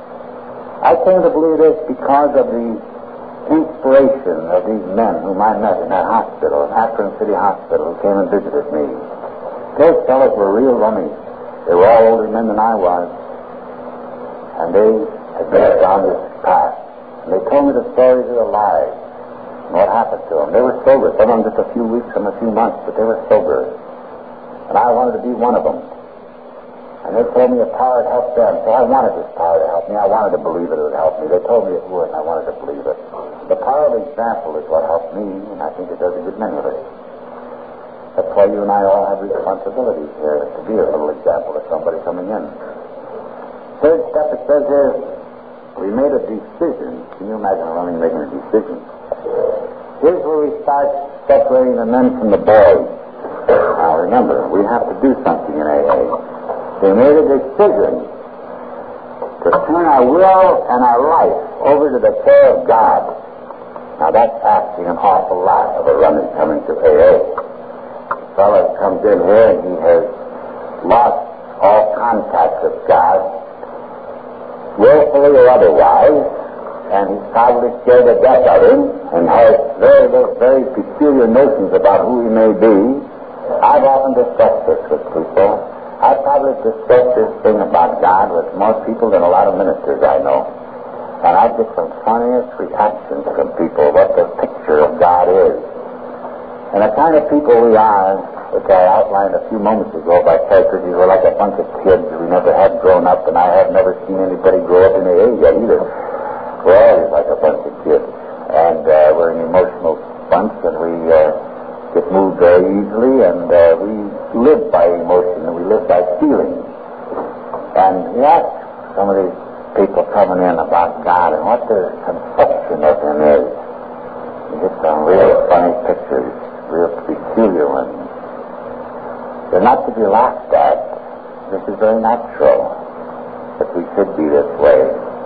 I came to believe this because of the inspiration of these men whom I met in that hospital, in Akron City Hospital, who came and visited me. Those fellows were real rummies. They were all older men than I was. And they had been down this path. And they told me the stories of their lives and what happened to them. They were sober. Some of them just a few weeks, some a few months, but they were sober. And I wanted to be one of them. And they told me a power had helped them. So I wanted this power to help me. I wanted to believe it would help me. They told me it would, and I wanted to believe it. The power of example is what helped me, and I think it does a good many of us. That's why you and I all have responsibilities here to be a little example to somebody coming in. Third step, it says here, we made a decision. Can you imagine a running making a decision? Here's where we start separating the men from the boys. Now remember, we have to do something in A A. We made a decision to turn our will and our life over to the care of God. Now that's asking an awful lot of a runner coming to A A. A fellow comes in here and he has lost all contact with God, willfully or otherwise, and he's probably scared to death of him and has very, very, very peculiar notions about who he may be. I've often discussed this with people. I've probably discussed this thing about God with more people than a lot of ministers I know. And I get some funniest reactions from people what the picture of God is. And the kind of people we are, which I outlined a few moments ago by characters, we were like a bunch of kids we never had grown up, and I have never seen anybody grow up in the age yet either. We're always like a bunch of kids. And uh, we're an emotional bunch, and we uh, get moved very easily, and uh, we live by emotion, and we live by feeling. And yet, some of these people coming in about God and what their conception of Him is, you get some real funny pictures, real peculiar ones. They're not to be laughed at. This is very natural that we should be this way.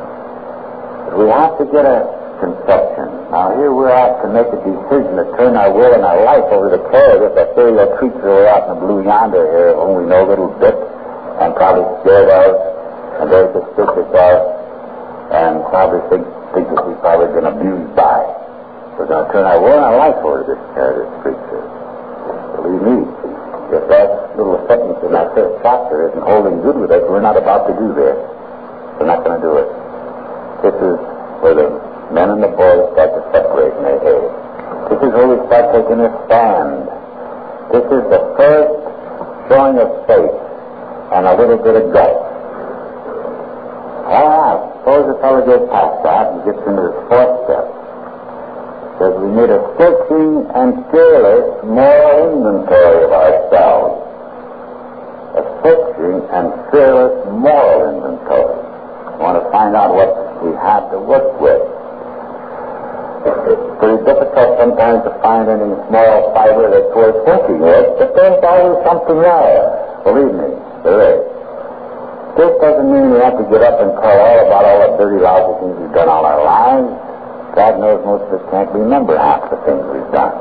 But we have to get a conception. Now here we're asked to make a decision to turn our will and our life over to the care of this ethereal creature way out in the blue yonder here, whom we know a little bit, and probably scared of, and very suspicious of, and probably think, think that we've probably been abused by. We're going to turn our will and our life over to this care of this creature. Believe me, if that little sentence in that first chapter isn't holding good with us, we're not about to do this. We're not going to do it. This is where the men and the boys start to separate in their head. This is where we start taking a stand. This is the first showing of faith and a little bit of gut. All right, suppose the fellow gets past that and gets into the fourth step. Says we need a searching and fearless moral inventory of ourselves. A searching and fearless moral inventory. We want to find out what we have to work with. It's pretty difficult sometimes to find any moral fiber that's worth working with, but there's always something there. Believe me, there is. This doesn't mean we have to get up and tell all about all the dirty, lousy things we've done all our lives. God knows most of us can't remember half the things we've done.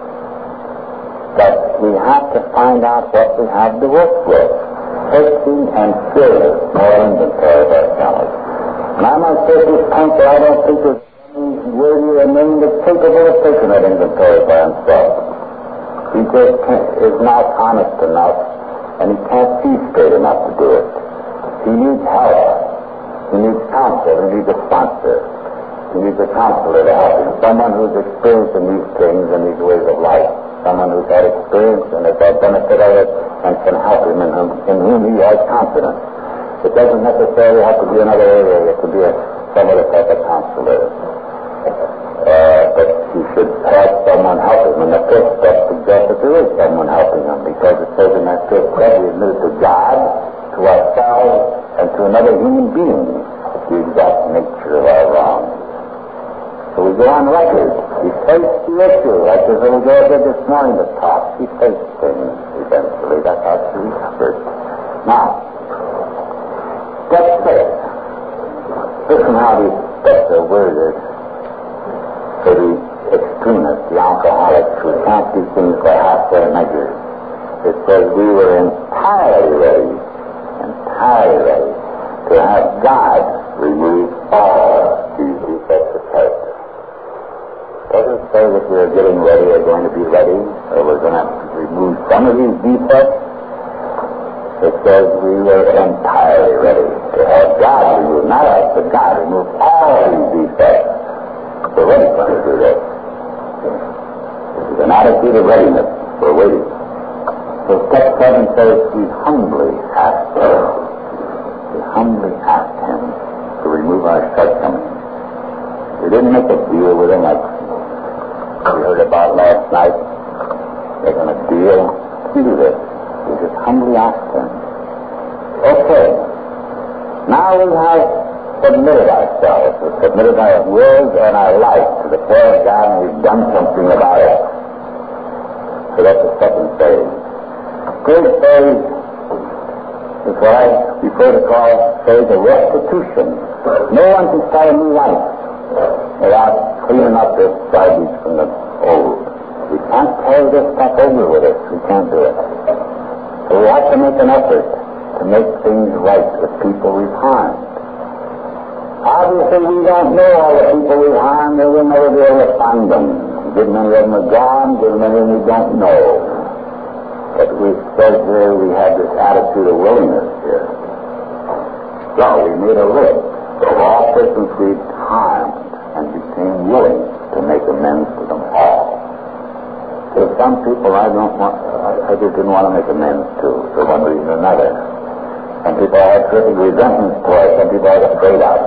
But we have to find out what we have to work with. Searching and fearless moral inventory of ourselves. And I might say at this point that I don't think there's any worthy or name that's capable of taking that inventory by himself. He just is not honest enough, and he can't see straight enough to do it. He needs help. He needs counsel. He needs a sponsor. He needs a counselor to help him. Someone who's experienced in these things and these ways of life. Someone who's had experience and has had benefit of it and can help him in whom, in whom he has confidence. It doesn't necessarily have to be another area. It could be a, some other type of counselor. Uh, but he should have someone help him. And the fifth step suggests that there is someone helping him, because it says in that fifth step we admit to God, to ourselves, and to another human being the exact nature of our wrongs. So we go on record. He faced the issue, like this little girl did this morning to talk. He faced things eventually. That's how she recovered. Now, step six. Listen how these steps are worded for the extremists, the alcoholics who can't do things by halfway measures. It says we were entirely ready, entirely ready to have God remove all these defects of character. It doesn't say that we're getting ready or going to be ready or we're going to remove some of these defects. It says we were entirely ready to have God remove, not us, but God remove all these defects. We're ready for him to do this. This is an attitude of readiness. We're waiting. So step seven says we humbly asked him. We humbly asked him to remove our shortcomings. We didn't make a deal with him like we heard about last night. Making a deal to do this. We just humbly asked him. Okay. Now we have submitted ourselves. We've submitted our wills and our life to the care of God, and we've done something about it. So that's the second phase. Third phase is what I prefer to call phase of restitution. No one can start a new life without cleaning up this garbage from the old. We can't carry this stuff over with us. We can't do it. So we have to make an effort to make things right with people we've harmed. Obviously, we don't know all the people we've harmed, and we'll never be able to find them. A good many of them are gone, a good many of them we don't know. But we said here we had this attitude of willingness here. So we made a list of all persons we'd harmed and became willing to make amends to them all. There's some people I don't want, I just didn't want to make amends to for one reason or another. Some people I had terrific resentments towards, some people I was afraid of.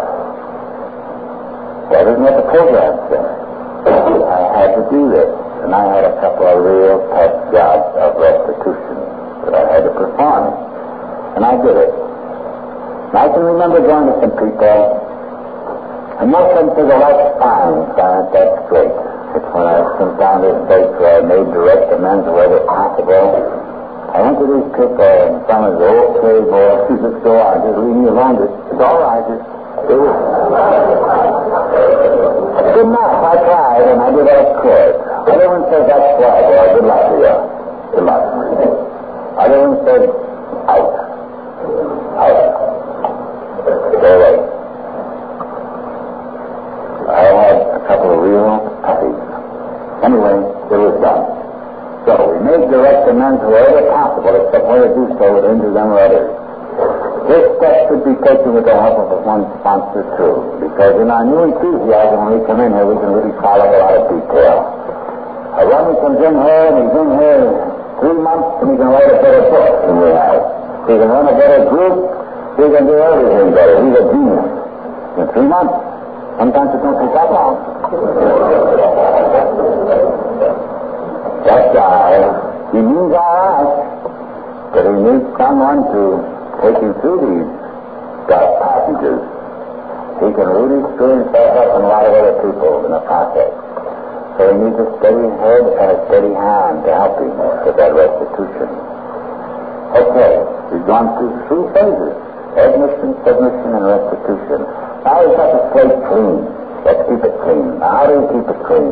That isn't what the program said. I had to do this, and I had a couple of real tough jobs of restitution that I had to perform, and I did it. And I can remember going to some people, and most of them said, well, that's fine, Clarence, that's great. It's when I come down to the place where I made direct amends wherever possible. I went to these people and some of the old okay, boy, you just go on, just leave me alone. Just, it's all right, just do it. It's good enough, I tried, and I did what I could. Other one said, that's right, well, good luck to you. Good luck. Other one said, out. Out. Go away. I had a couple of real puppies. Anyway, it was done. So we made direct amends wherever possible, except where to do so would injure them or others. This step should be taken with the help of one sponsor too, because in our new enthusiasm when we come in here, we can really follow a lot of detail. A woman comes in here and he's in here three months and he can write a better book than we have. He can run a better group. He can do everything better. He's a genius. In three months. Sometimes it don't take that long. That guy, he means all right, but he needs someone to take him through these dark passages. He can really screw himself up and a lot of other people in the process. So he needs a steady head and a steady hand to help him with that restitution. Okay, we've gone through three phases: admission, submission, and restitution. Now we've got the slate clean. Let's keep it clean. Now, how do we keep it clean?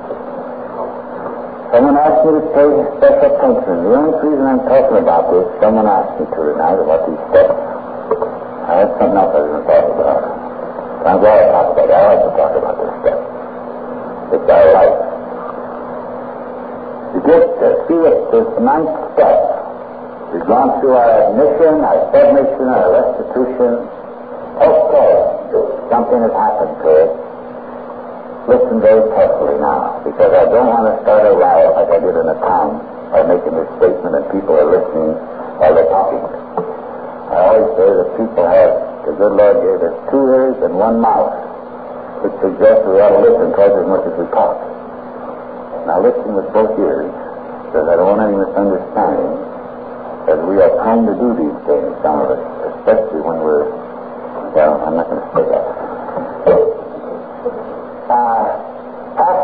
Someone asked me to pay special attention. The only reason I'm talking about this, someone asked me to tonight about these steps. I had something else I was going to talk about. I'm glad I talked about it. I like to talk about this step. It's our life. You get to see it, this ninth step. We've gone through our admission, our submission, our restitution. Okay, something has happened to it. Listen very carefully now, because I don't want to start a riot like I did in the town by making this statement and people are listening while they're talking. I always say that people have, the good Lord gave us two ears and one mouth, which suggests we ought to listen twice as much as we talk. Now listen with both ears, because I don't want any misunderstanding, as we are prone to do these things, some of us, especially when we're, well, I'm not going to say that. Uh,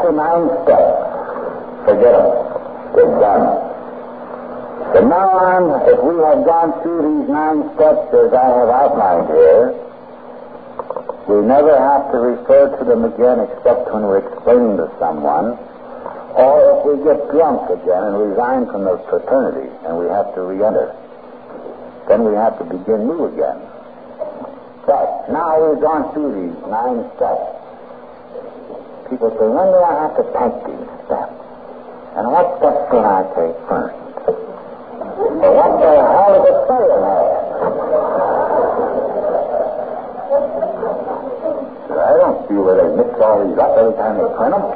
the nine steps. Forget them. They're done. From now on, if we have gone through these nine steps as I have outlined here, we never have to refer to them again except when we're explaining to someone, or if we get drunk again and resign from the fraternity and we have to re-enter. Then we have to begin new again. But now we've gone through these nine steps. People say, when do I have to take these steps? And what steps should I take first? Well, what the hell is it saying there? I don't see where they mix all these up every time they print them.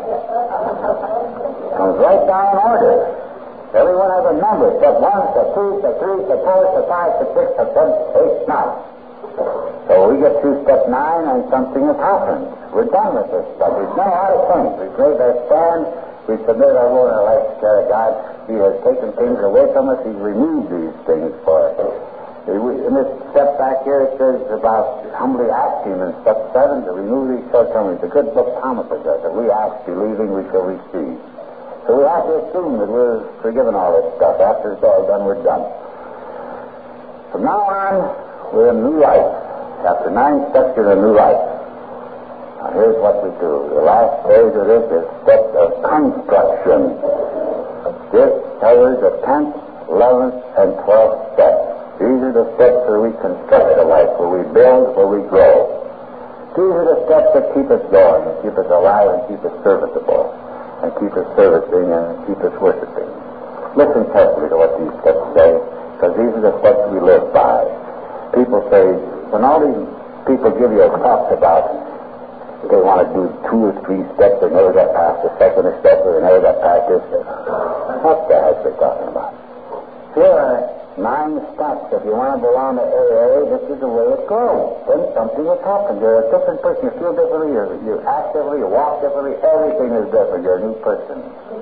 It comes right down in order. Everyone has a number. Step one, step two, step three, step four, step five, step six, step seven, eight, nine. So we get through step nine and something has happened. We're done with this stuff. We've done a lot of things. We've made our stand. We've submitted our will and our life to care of God. He has taken things away from us. He's removed these things for us. In this step back here, it says about humbly asking in step seven to remove these shortcomings. The good book promises us that we ask, believing, we shall receive. So we have to assume that we're forgiven all this stuff. After it's all done, we're done. From now on, we're in new life. After nine steps, you're in a new life. Now, here's what we do. The last phase of this is step of construction. This covers the tenth, eleventh, and twelfth steps. These are the steps where we construct a life, where we build, where we grow. These are the steps that keep us going, and keep us alive, and keep us serviceable, and keep us servicing, and keep us worshiping. Listen carefully to what these steps say, because these are the steps we live by. People say, when all these people give you a talk about, they want to do two or three steps, they never got past the second step, or they never got past this step. What the heck are they talking about? Here are nine steps. If you want to belong to A A, this is the way it goes. Then something will happen. You're a different person. You feel differently. You, you act differently. You walk differently. Everything is different. You're a new person.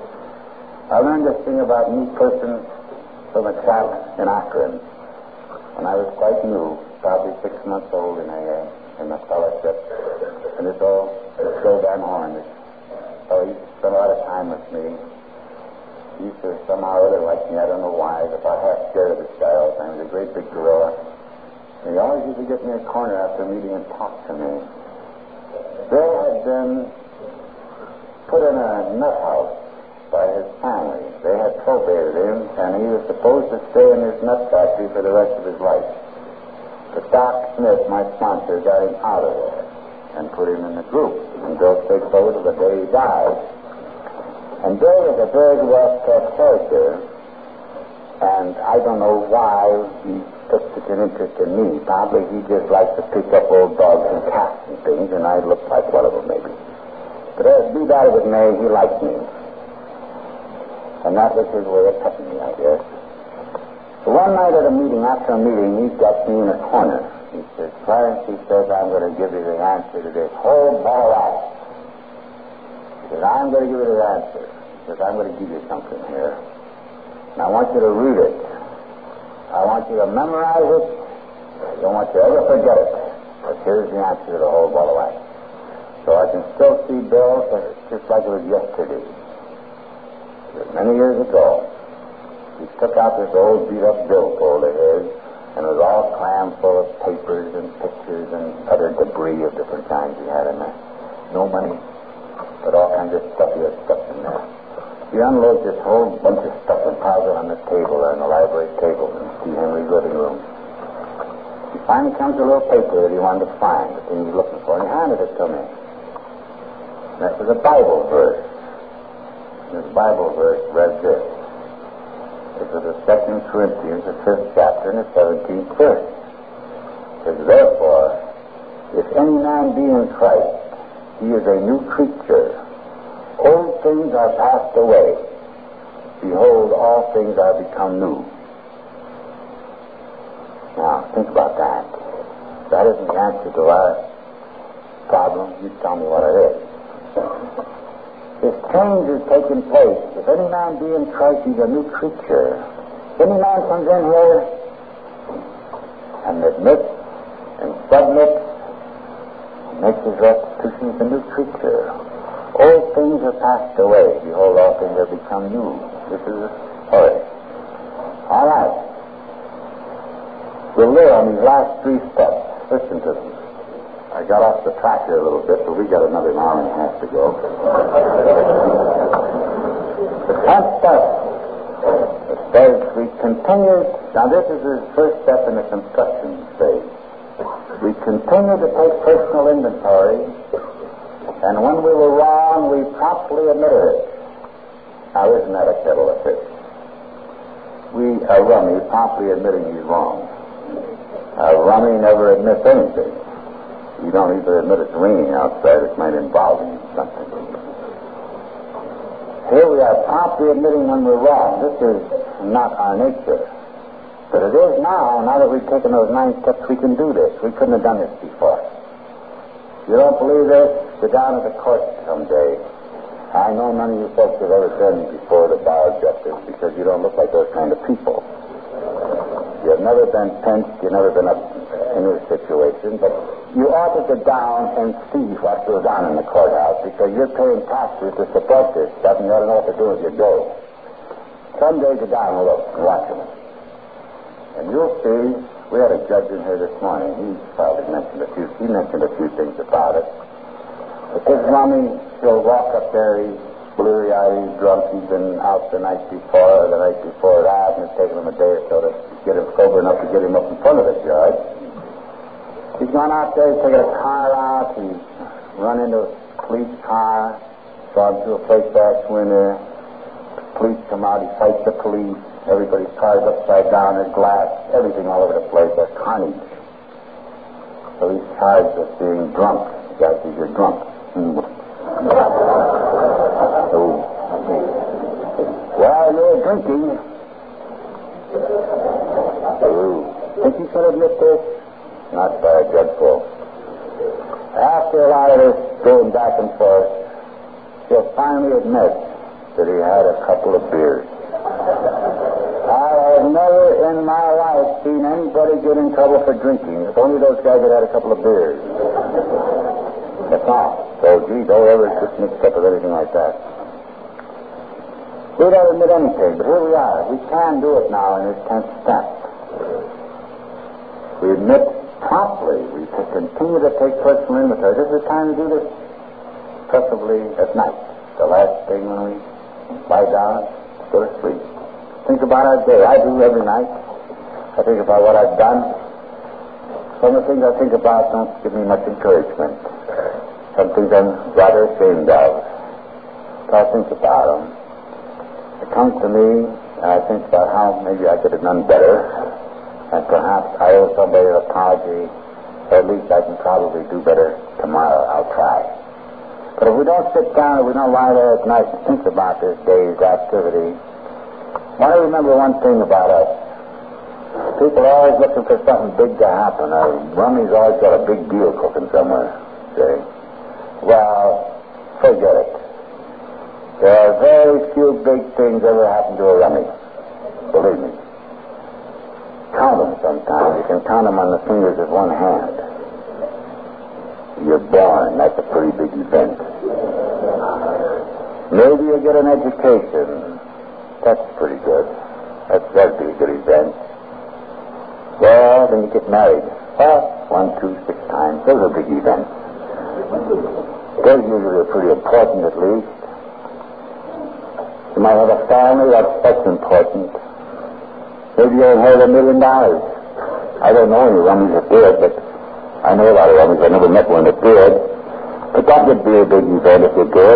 I learned this thing about new person from a chap in Akron when I was quite new, probably six months old in A A, in the fellowship. And this old, this Joe Van Horn, this fellow used to spend a lot of time with me. He used to somehow or other like me, I don't know why, but about half scared of this guy all the time. He was a great big gorilla. And he always used to get me in a corner after a meeting and talk to me. Bill had been put in a nut house by his family. They had probated him, and he was supposed to stay in his nut factory for the rest of his life. But Doc Smith, my sponsor, got him out of there and put him in the group. And Bill takes over to the day he died. And Bill was a very well-kept character, and I don't know why he took such an interest in me. Probably he just liked to pick up old dogs and cats and things, and I looked like one of them, maybe. But as be that as it may, he liked me. And that was his way of cutting me, I guess. So one night at a meeting, after a meeting, he got me in a corner. He says, Clarence, he says, I'm going to give you the answer to this whole ball of wax. He says, I'm going to give you the answer. He says, I'm going to give you something here. And I want you to read it. I want you to memorize it. I don't want you to ever forget it. But here's the answer to the whole ball of wax. So I can still see Bill just like it was yesterday. Many years ago, he took out this old beat-up billfold of his, and it was all crammed full of papers and pictures and other debris of different kinds he had in there. No money, but all kinds of stuff he had stuff in there. He unloads this whole bunch of stuff and piles it on the table, on the library table in Steve Henry's living room. He finally comes to a little paper that he wanted to find, the thing he was looking for, and he handed it to me. And that was a Bible verse. And this Bible verse read this. This is the Second Corinthians, the fifth chapter, and the seventeenth verse. It says, therefore, if any man be in Christ, he is a new creature. Old things are passed away. Behold, all things are become new. Now, think about that. That isn't the answer to our problem. You tell me what it is. This change is taking place. If any man be in Christ, he's a new creature. If any man comes in here and admits and submits and makes his restitution, he's a new creature. Old things are passed away. Behold, all things have become new. This is a story. All right. We'll live on these last three steps. Listen to them. I got off the track here a little bit, but we got another hour and a half to go. The tenth step. It says we continue. Now, this is the first step in the construction stage. We continue to take personal inventory, and when we were wrong, we promptly admitted it. Now, isn't that a kettle of fish? We, a rummy, promptly admitting he's wrong. A rummy never admits anything. You don't even admit it's raining outside. It might involve you in something. Here we are promptly admitting when we're wrong. This is not our nature. But it is now. Now that we've taken those nine steps, we can do this. We couldn't have done this before. You don't believe this? Go down to the court someday. I know none of you folks have ever been before the bar of justice because you don't look like those kind of people. You've never been pinched. You've never been up in this situation, but you ought to get down and see what goes on in the courthouse because you're paying taxes to support this stuff and you ought to know what to do with your dough. Someday go down and look and watch them. And you'll see, we had a judge in here this morning. He probably mentioned a few, he mentioned a few things about it. But this rummy, he'll walk up there, he's blurry-eyed, he's drunk, he's been out the night before or the night before that, and it's taken him a day or so to get him sober enough to get him up in front of the judge. He's gone out there, he's taken a car out, he's run into a police car, gone to a place back when the police come out, he fights the police, everybody's car's upside down, there's glass, everything all over the place, there's carnage. So he's charged with being drunk. The guy says, you're drunk. Mm. So, well, you're drinking. So, think you should admit this? Not bad, Judge Full. After a lot of this going back and forth, he'll finally admit that he had a couple of beers. I have never in my life seen anybody get in trouble for drinking. It's only those guys that had a couple of beers. That's all. So, gee, don't ever get mixed up with anything like that. We don't admit anything, but here we are. We can do it now in this tenth step. We admit promptly. We can continue to take personal inventory. This is the time to do this, preferably at night. The last thing when we lie down, go to sleep. Think about our day. I do every night. I think about what I've done. Some of the things I think about don't give me much encouragement. Some things I'm rather ashamed of. So I think about them. It comes to me, and I think about how maybe I could have done better. And perhaps I owe somebody an apology, or at least I can probably do better tomorrow. I'll try. But if we don't sit down, if we don't lie there at night and think about this day's activity, I want to remember one thing about us. People are always looking for something big to happen. Our rummy's always got a big deal cooking somewhere. See? Well, forget it. There are very few big things ever happen to a rummy. Believe me. Count them sometimes. You can count them on the fingers of one hand. You're born. That's a pretty big event. Maybe you get an education. That's pretty good. That's, that'd be a good event. Well, then you get married. Well, one, two, six times. Those are big events. Those usually are pretty important, at least. You might have a family. That's, that's important. Maybe you inherit a million dollars. I don't know any rummies that did, but I know a lot of rummies. I never met one that did. But that would be a big event if you did.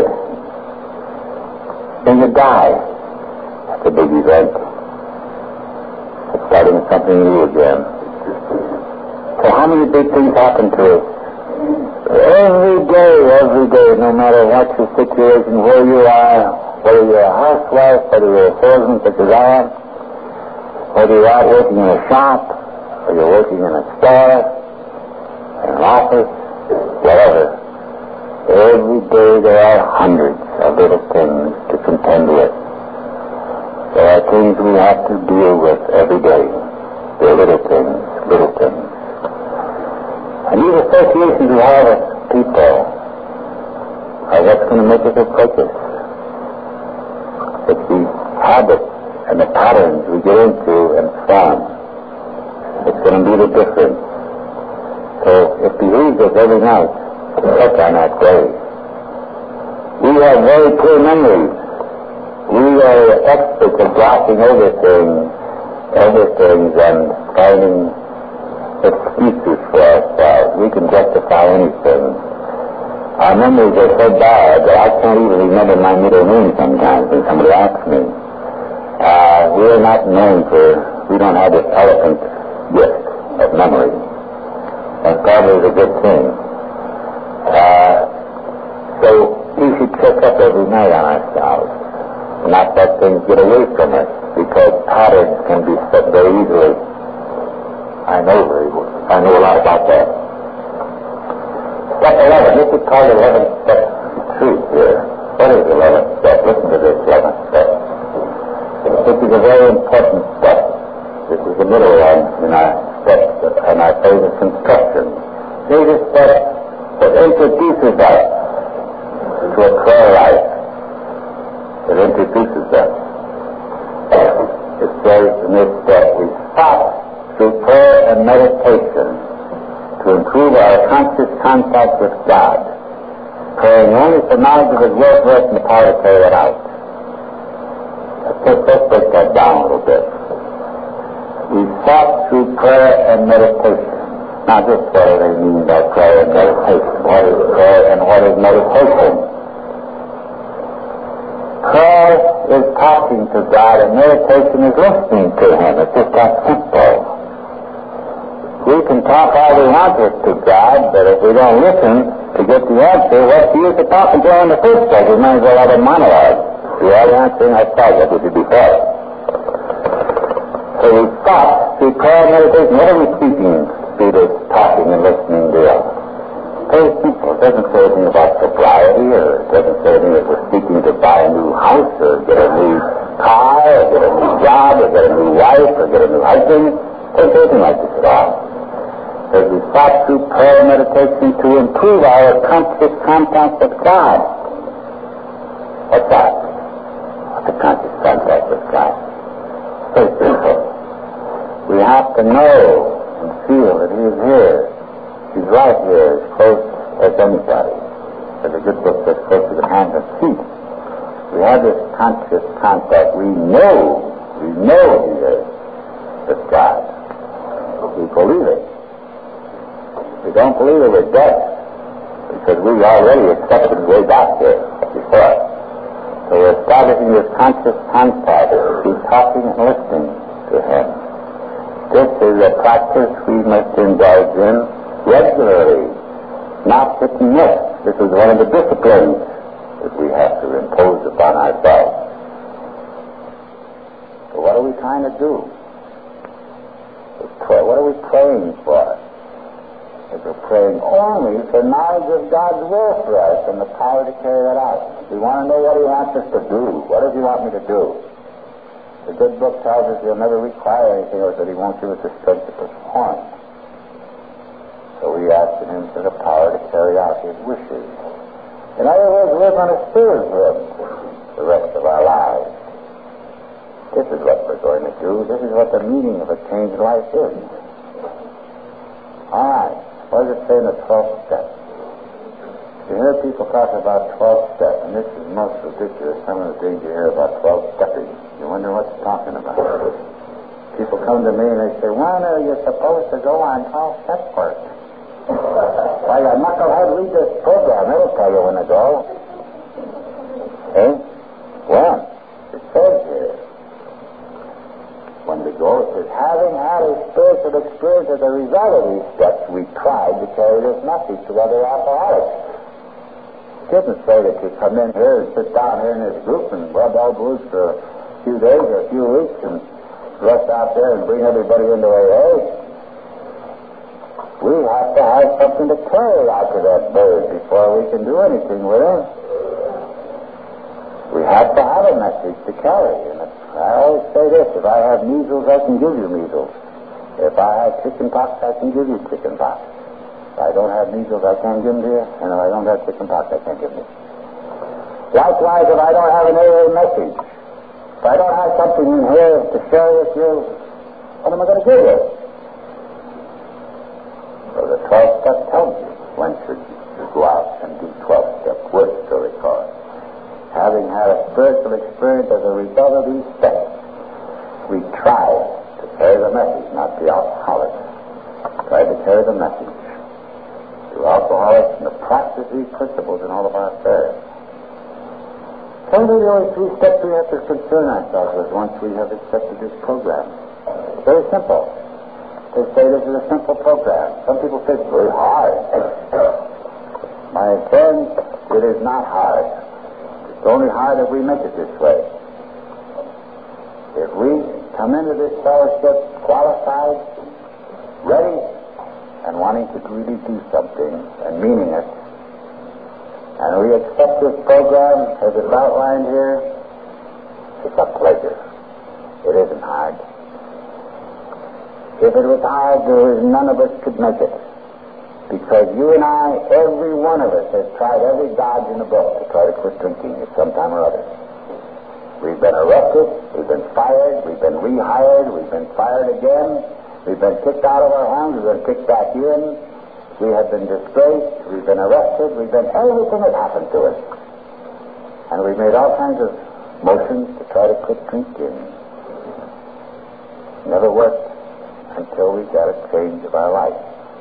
Then you die. That's a big event. It's starting something new again. So how many big things happen to us? Every day, every day, no matter what your situation, where you are, whether you're a housewife, whether you're a salesman such as I am, whether you're out working in a shop, or you're working in a store, in an office, whatever. Every day there are hundreds of little things to contend with. There are things we have to deal with every day. They're little things, little things. And these associations we have with people, are what's going to make us a focus. It's the habits and the patterns we get into and from. It's going to be the difference. So it behooves us every night to check on that day. We have very poor memories. We are experts at glossing over things, over things and finding excuses for ourselves. We can justify anything. Our memories are so bad that I can't even remember my middle name sometimes when somebody asks me. Uh, we are not known for, we don't have this eloquent gift of memory. And probably is a good thing. Uh, so we should check up every night on ourselves. Not let things get away from us, because patterns can be set very easily. I know very well. I know a lot about that. Step eleven. This is called eleventh step truth here. What is eleventh step? Listen to this eleventh step. This is a very important step. This is the middle one in our steps, in our phase of construction. This is a step that introduces us to a prayer life. It introduces us. It says in this step, we stop through prayer and meditation to improve our conscious contact with God, praying only for knowledge of His will for us and the power to carry it out. Let's, let's break that down a little bit. We sought through prayer and meditation. Now, just what do they mean by prayer and meditation? What is prayer and what is meditation? Prayer is talking to God and meditation is listening to Him. It's just that simple. We can talk all we want to God, but if we don't listen to get the answer, what's the use of talking to Him in the first place? We might as well have a monologue. Do all the answering ourselves, what we did before. So we stop through prayer and meditation. What are we speaking through this talking and listening deal? Very simple. It doesn't say anything about sobriety, or it doesn't say anything that we're speaking to buy a new house, or get a new car, or get a new job, or get a new wife, or get a new husband. It doesn't say anything like this at all. As we start through prayer and meditation to improve our conscious contact with God. What's that? What's the conscious contact with God? Very simple. We have to know and feel that He is here. He's right here, as close as anybody. There's a good book that's close to the hand and feet. We have this conscious contact. We know, we know He is with God. We believe it. We don't believe it with death, because we already accepted way back there before. So we're establishing this conscious contact through talking and listening to Him. This is a practice we must indulge in regularly, not hit and miss. This is one of the disciplines that we have to impose upon ourselves. So what are we trying to do? What are we praying for? If we're praying only for knowledge of God's will for us and the power to carry that out. We want to know what He wants us to do. What does He want me to do? The good book tells us He'll never require anything else, that He won't give us the strength to perform. So we ask Him for the power to carry out His wishes. In other words, we're going to serve Him the rest of our lives. This is what we're going to do. This is what the meaning of a changed life is. All right. What does it say in the twelfth step? You hear people talk about twelve step, and this is most ridiculous. Some of the things you hear about twelve stepping. You wonder what it's talking about. People come to me and they say, when are you supposed to go on twelve step work? Why, a knucklehead, read this program. It'll tell you when to go. Eh? When? It says here. When we go, it says, having had a spiritual experience as a result of these steps, we tried to carry this message to other alcoholics. It didn't say that you come in here and sit down here in this group and rub elbows for a few days or a few weeks and rush out there and bring everybody into A A. We have to have something to carry out to that bird before we can do anything with him. We have to have a message to carry. And I always say this, if I have measles, I can give you measles. If I have chicken pox, I can give you chicken pox. If I don't have measles, I can't give them to you. And if I don't have chicken pox, I can't give them to you. Likewise, if I don't have an A A message, if I don't have something in here to share with you, what am I going to give you? So the twelve step tells you when should you go out and do twelve step work to record. Having had a spiritual experience as a result of these steps, we try to carry the message, not the alcoholics. Try to carry the message to alcoholics and to practice these principles in all of our affairs. Some of the only three steps we have to concern ourselves with once we have accepted this program. Very simple. They say this is a simple program. Some people say it's very hard. My friend, it is not hard. It's only hard if we make it this way. If we come into this fellowship qualified, ready, and wanting to really do something and meaning it, and we accept this program as it's outlined here, it's a pleasure. It isn't hard. If it was hard, there is none of us could make it. Because you and I, every one of us, has tried every dodge in the book to try to quit drinking at some time or other. We've been arrested, we've been fired, we've been rehired, we've been fired again, we've been kicked out of our homes, we've been kicked back in, we have been disgraced, we've been arrested, we've been everything that happened to us. And we've made all kinds of motions to try to quit drinking. Never worked until we got a change of our life.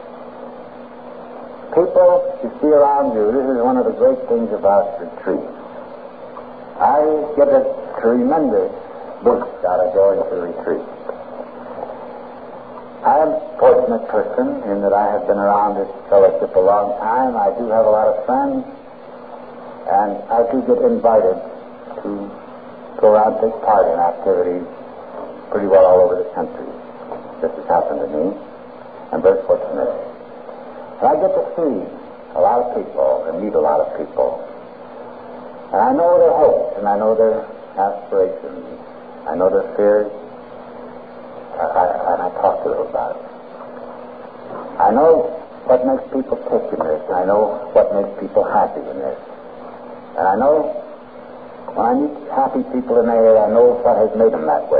People you see around you, this is one of the great things about retreat. I get a tremendous boost out of going to retreat. I am a fortunate person in that I have been around this fellowship a long time. I do have a lot of friends, and I do get invited to go around and take part in activities pretty well all over the country. This has happened to me. I'm very fortunate. And I get to see a lot of people and meet a lot of people. And I know their hopes, and I know their aspirations. I know their fears. I, I, and I talk to them about it. I know what makes people tick in this. I know what makes people happy in this. And I know when I meet happy people in there, I know what has made them that way.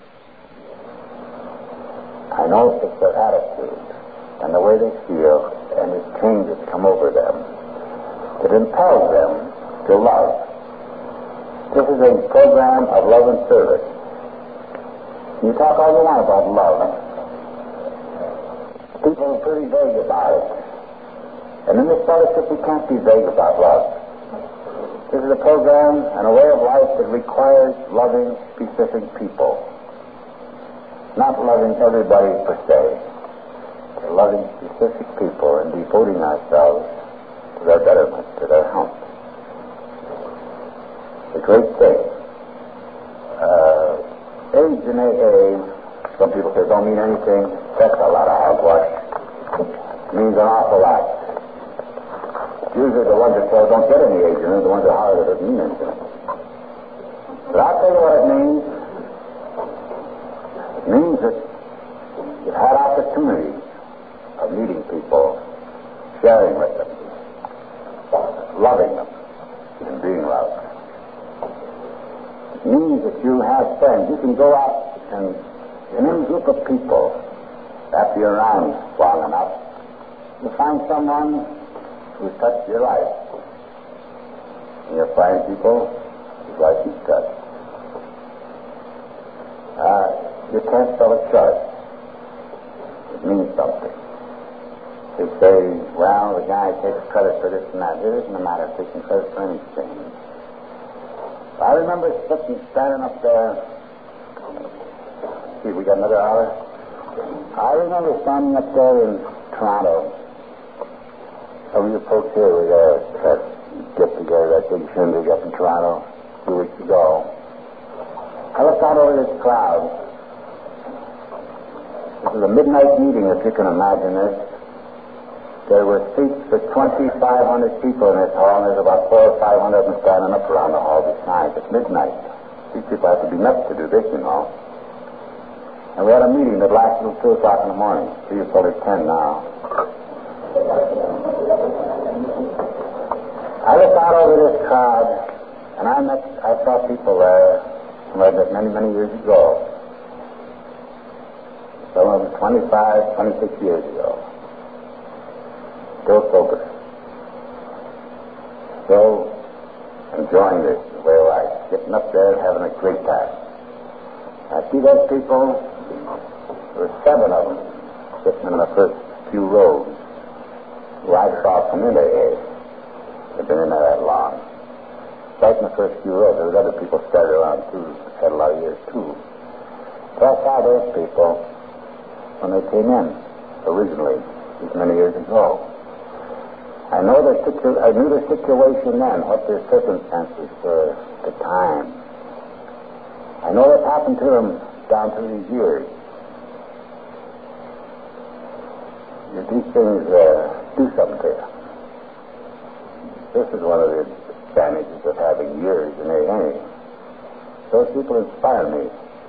I know it's their attitude and the way they feel and the changes come over them that impels them to love. This is a program of love and service. You talk all you want about love. People are pretty vague about it. And in this fellowship, we can't be vague about love. This is a program and a way of life that requires loving specific people. Not loving everybody per se, but loving specific people and devoting ourselves to their betterment, to their help. It's a great thing. Uh, age in A A, some people say don't mean anything. That's a lot of hogwash. It means an awful lot. Usually the ones that say don't get any age in it, the ones that are hard, that doesn't mean anything. But I'll tell you what it means. It means that you've had opportunities of meeting people, sharing with them, loving them, and being loved. It means that you have friends. You can go out and in any group of people, after you're around long enough, you find someone who's touched your life. And you'll find people whose life you've touched. Uh, You can't sell a chart. It means something. They say, well, the guy takes credit for this and that. It isn't a matter of taking credit for anything. I remember sitting, standing up there. See, we got another hour? I remember standing up there in Toronto. Some of you folks here were there at get together, that big shindig up in Toronto a few weeks ago. I looked out over this crowd. This is a midnight meeting, if you can imagine this. There were seats for twenty-five hundred people in this hall, and there's about four or five hundred of them standing up around the hall besides. It's midnight. These people have to be nuts to do this, you know. And we had a meeting that lasted until two o'clock in the morning. See, it's only ten now. I looked out over this crowd, And I met, I saw people there who I met many, many years ago. Some of them twenty-five, twenty-six years ago. Still sober. Still enjoying this way of life. Getting up there and having a great time. I see those people, there were seven of them sitting in the first few rows who I saw come into A. They've been in there that long. Right in the first few rows. There was other people scattered around too, had a lot of years too. So I saw those people when they came in originally, these many years ago. I know their situ- I knew their situation then, what their circumstances were, the time. I know what happened to them down through these years. These things uh, do something to you. This is one of the advantages of having years in A A. Those people inspire me.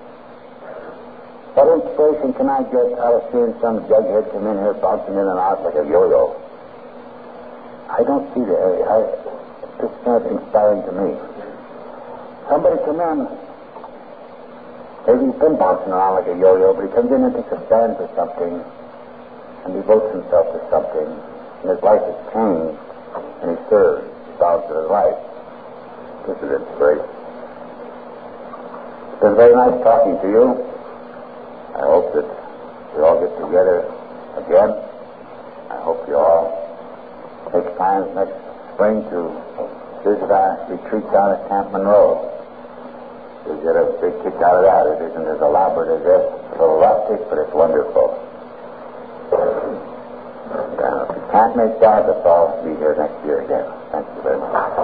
What inspiration can I get out of seeing some jughead come in here bouncing in and out like a yo-yo? I don't see that. I, it's not inspiring to me. Somebody come in, maybe he's been bouncing around like a yo-yo, but he comes in and takes a stand for something and devotes himself to something, and his life is changed, and he serves the balance of his life. This is inspiration. It's been very nice talking to you. I hope that we all get together again. I hope you all take time next spring to visit our retreat down at Camp Monroe. You'll get a big kick out of that. It isn't as elaborate as this. It's a little rustic, but it's wonderful. And, uh, if you can't make that, let's all be here next year again. Thank you very much.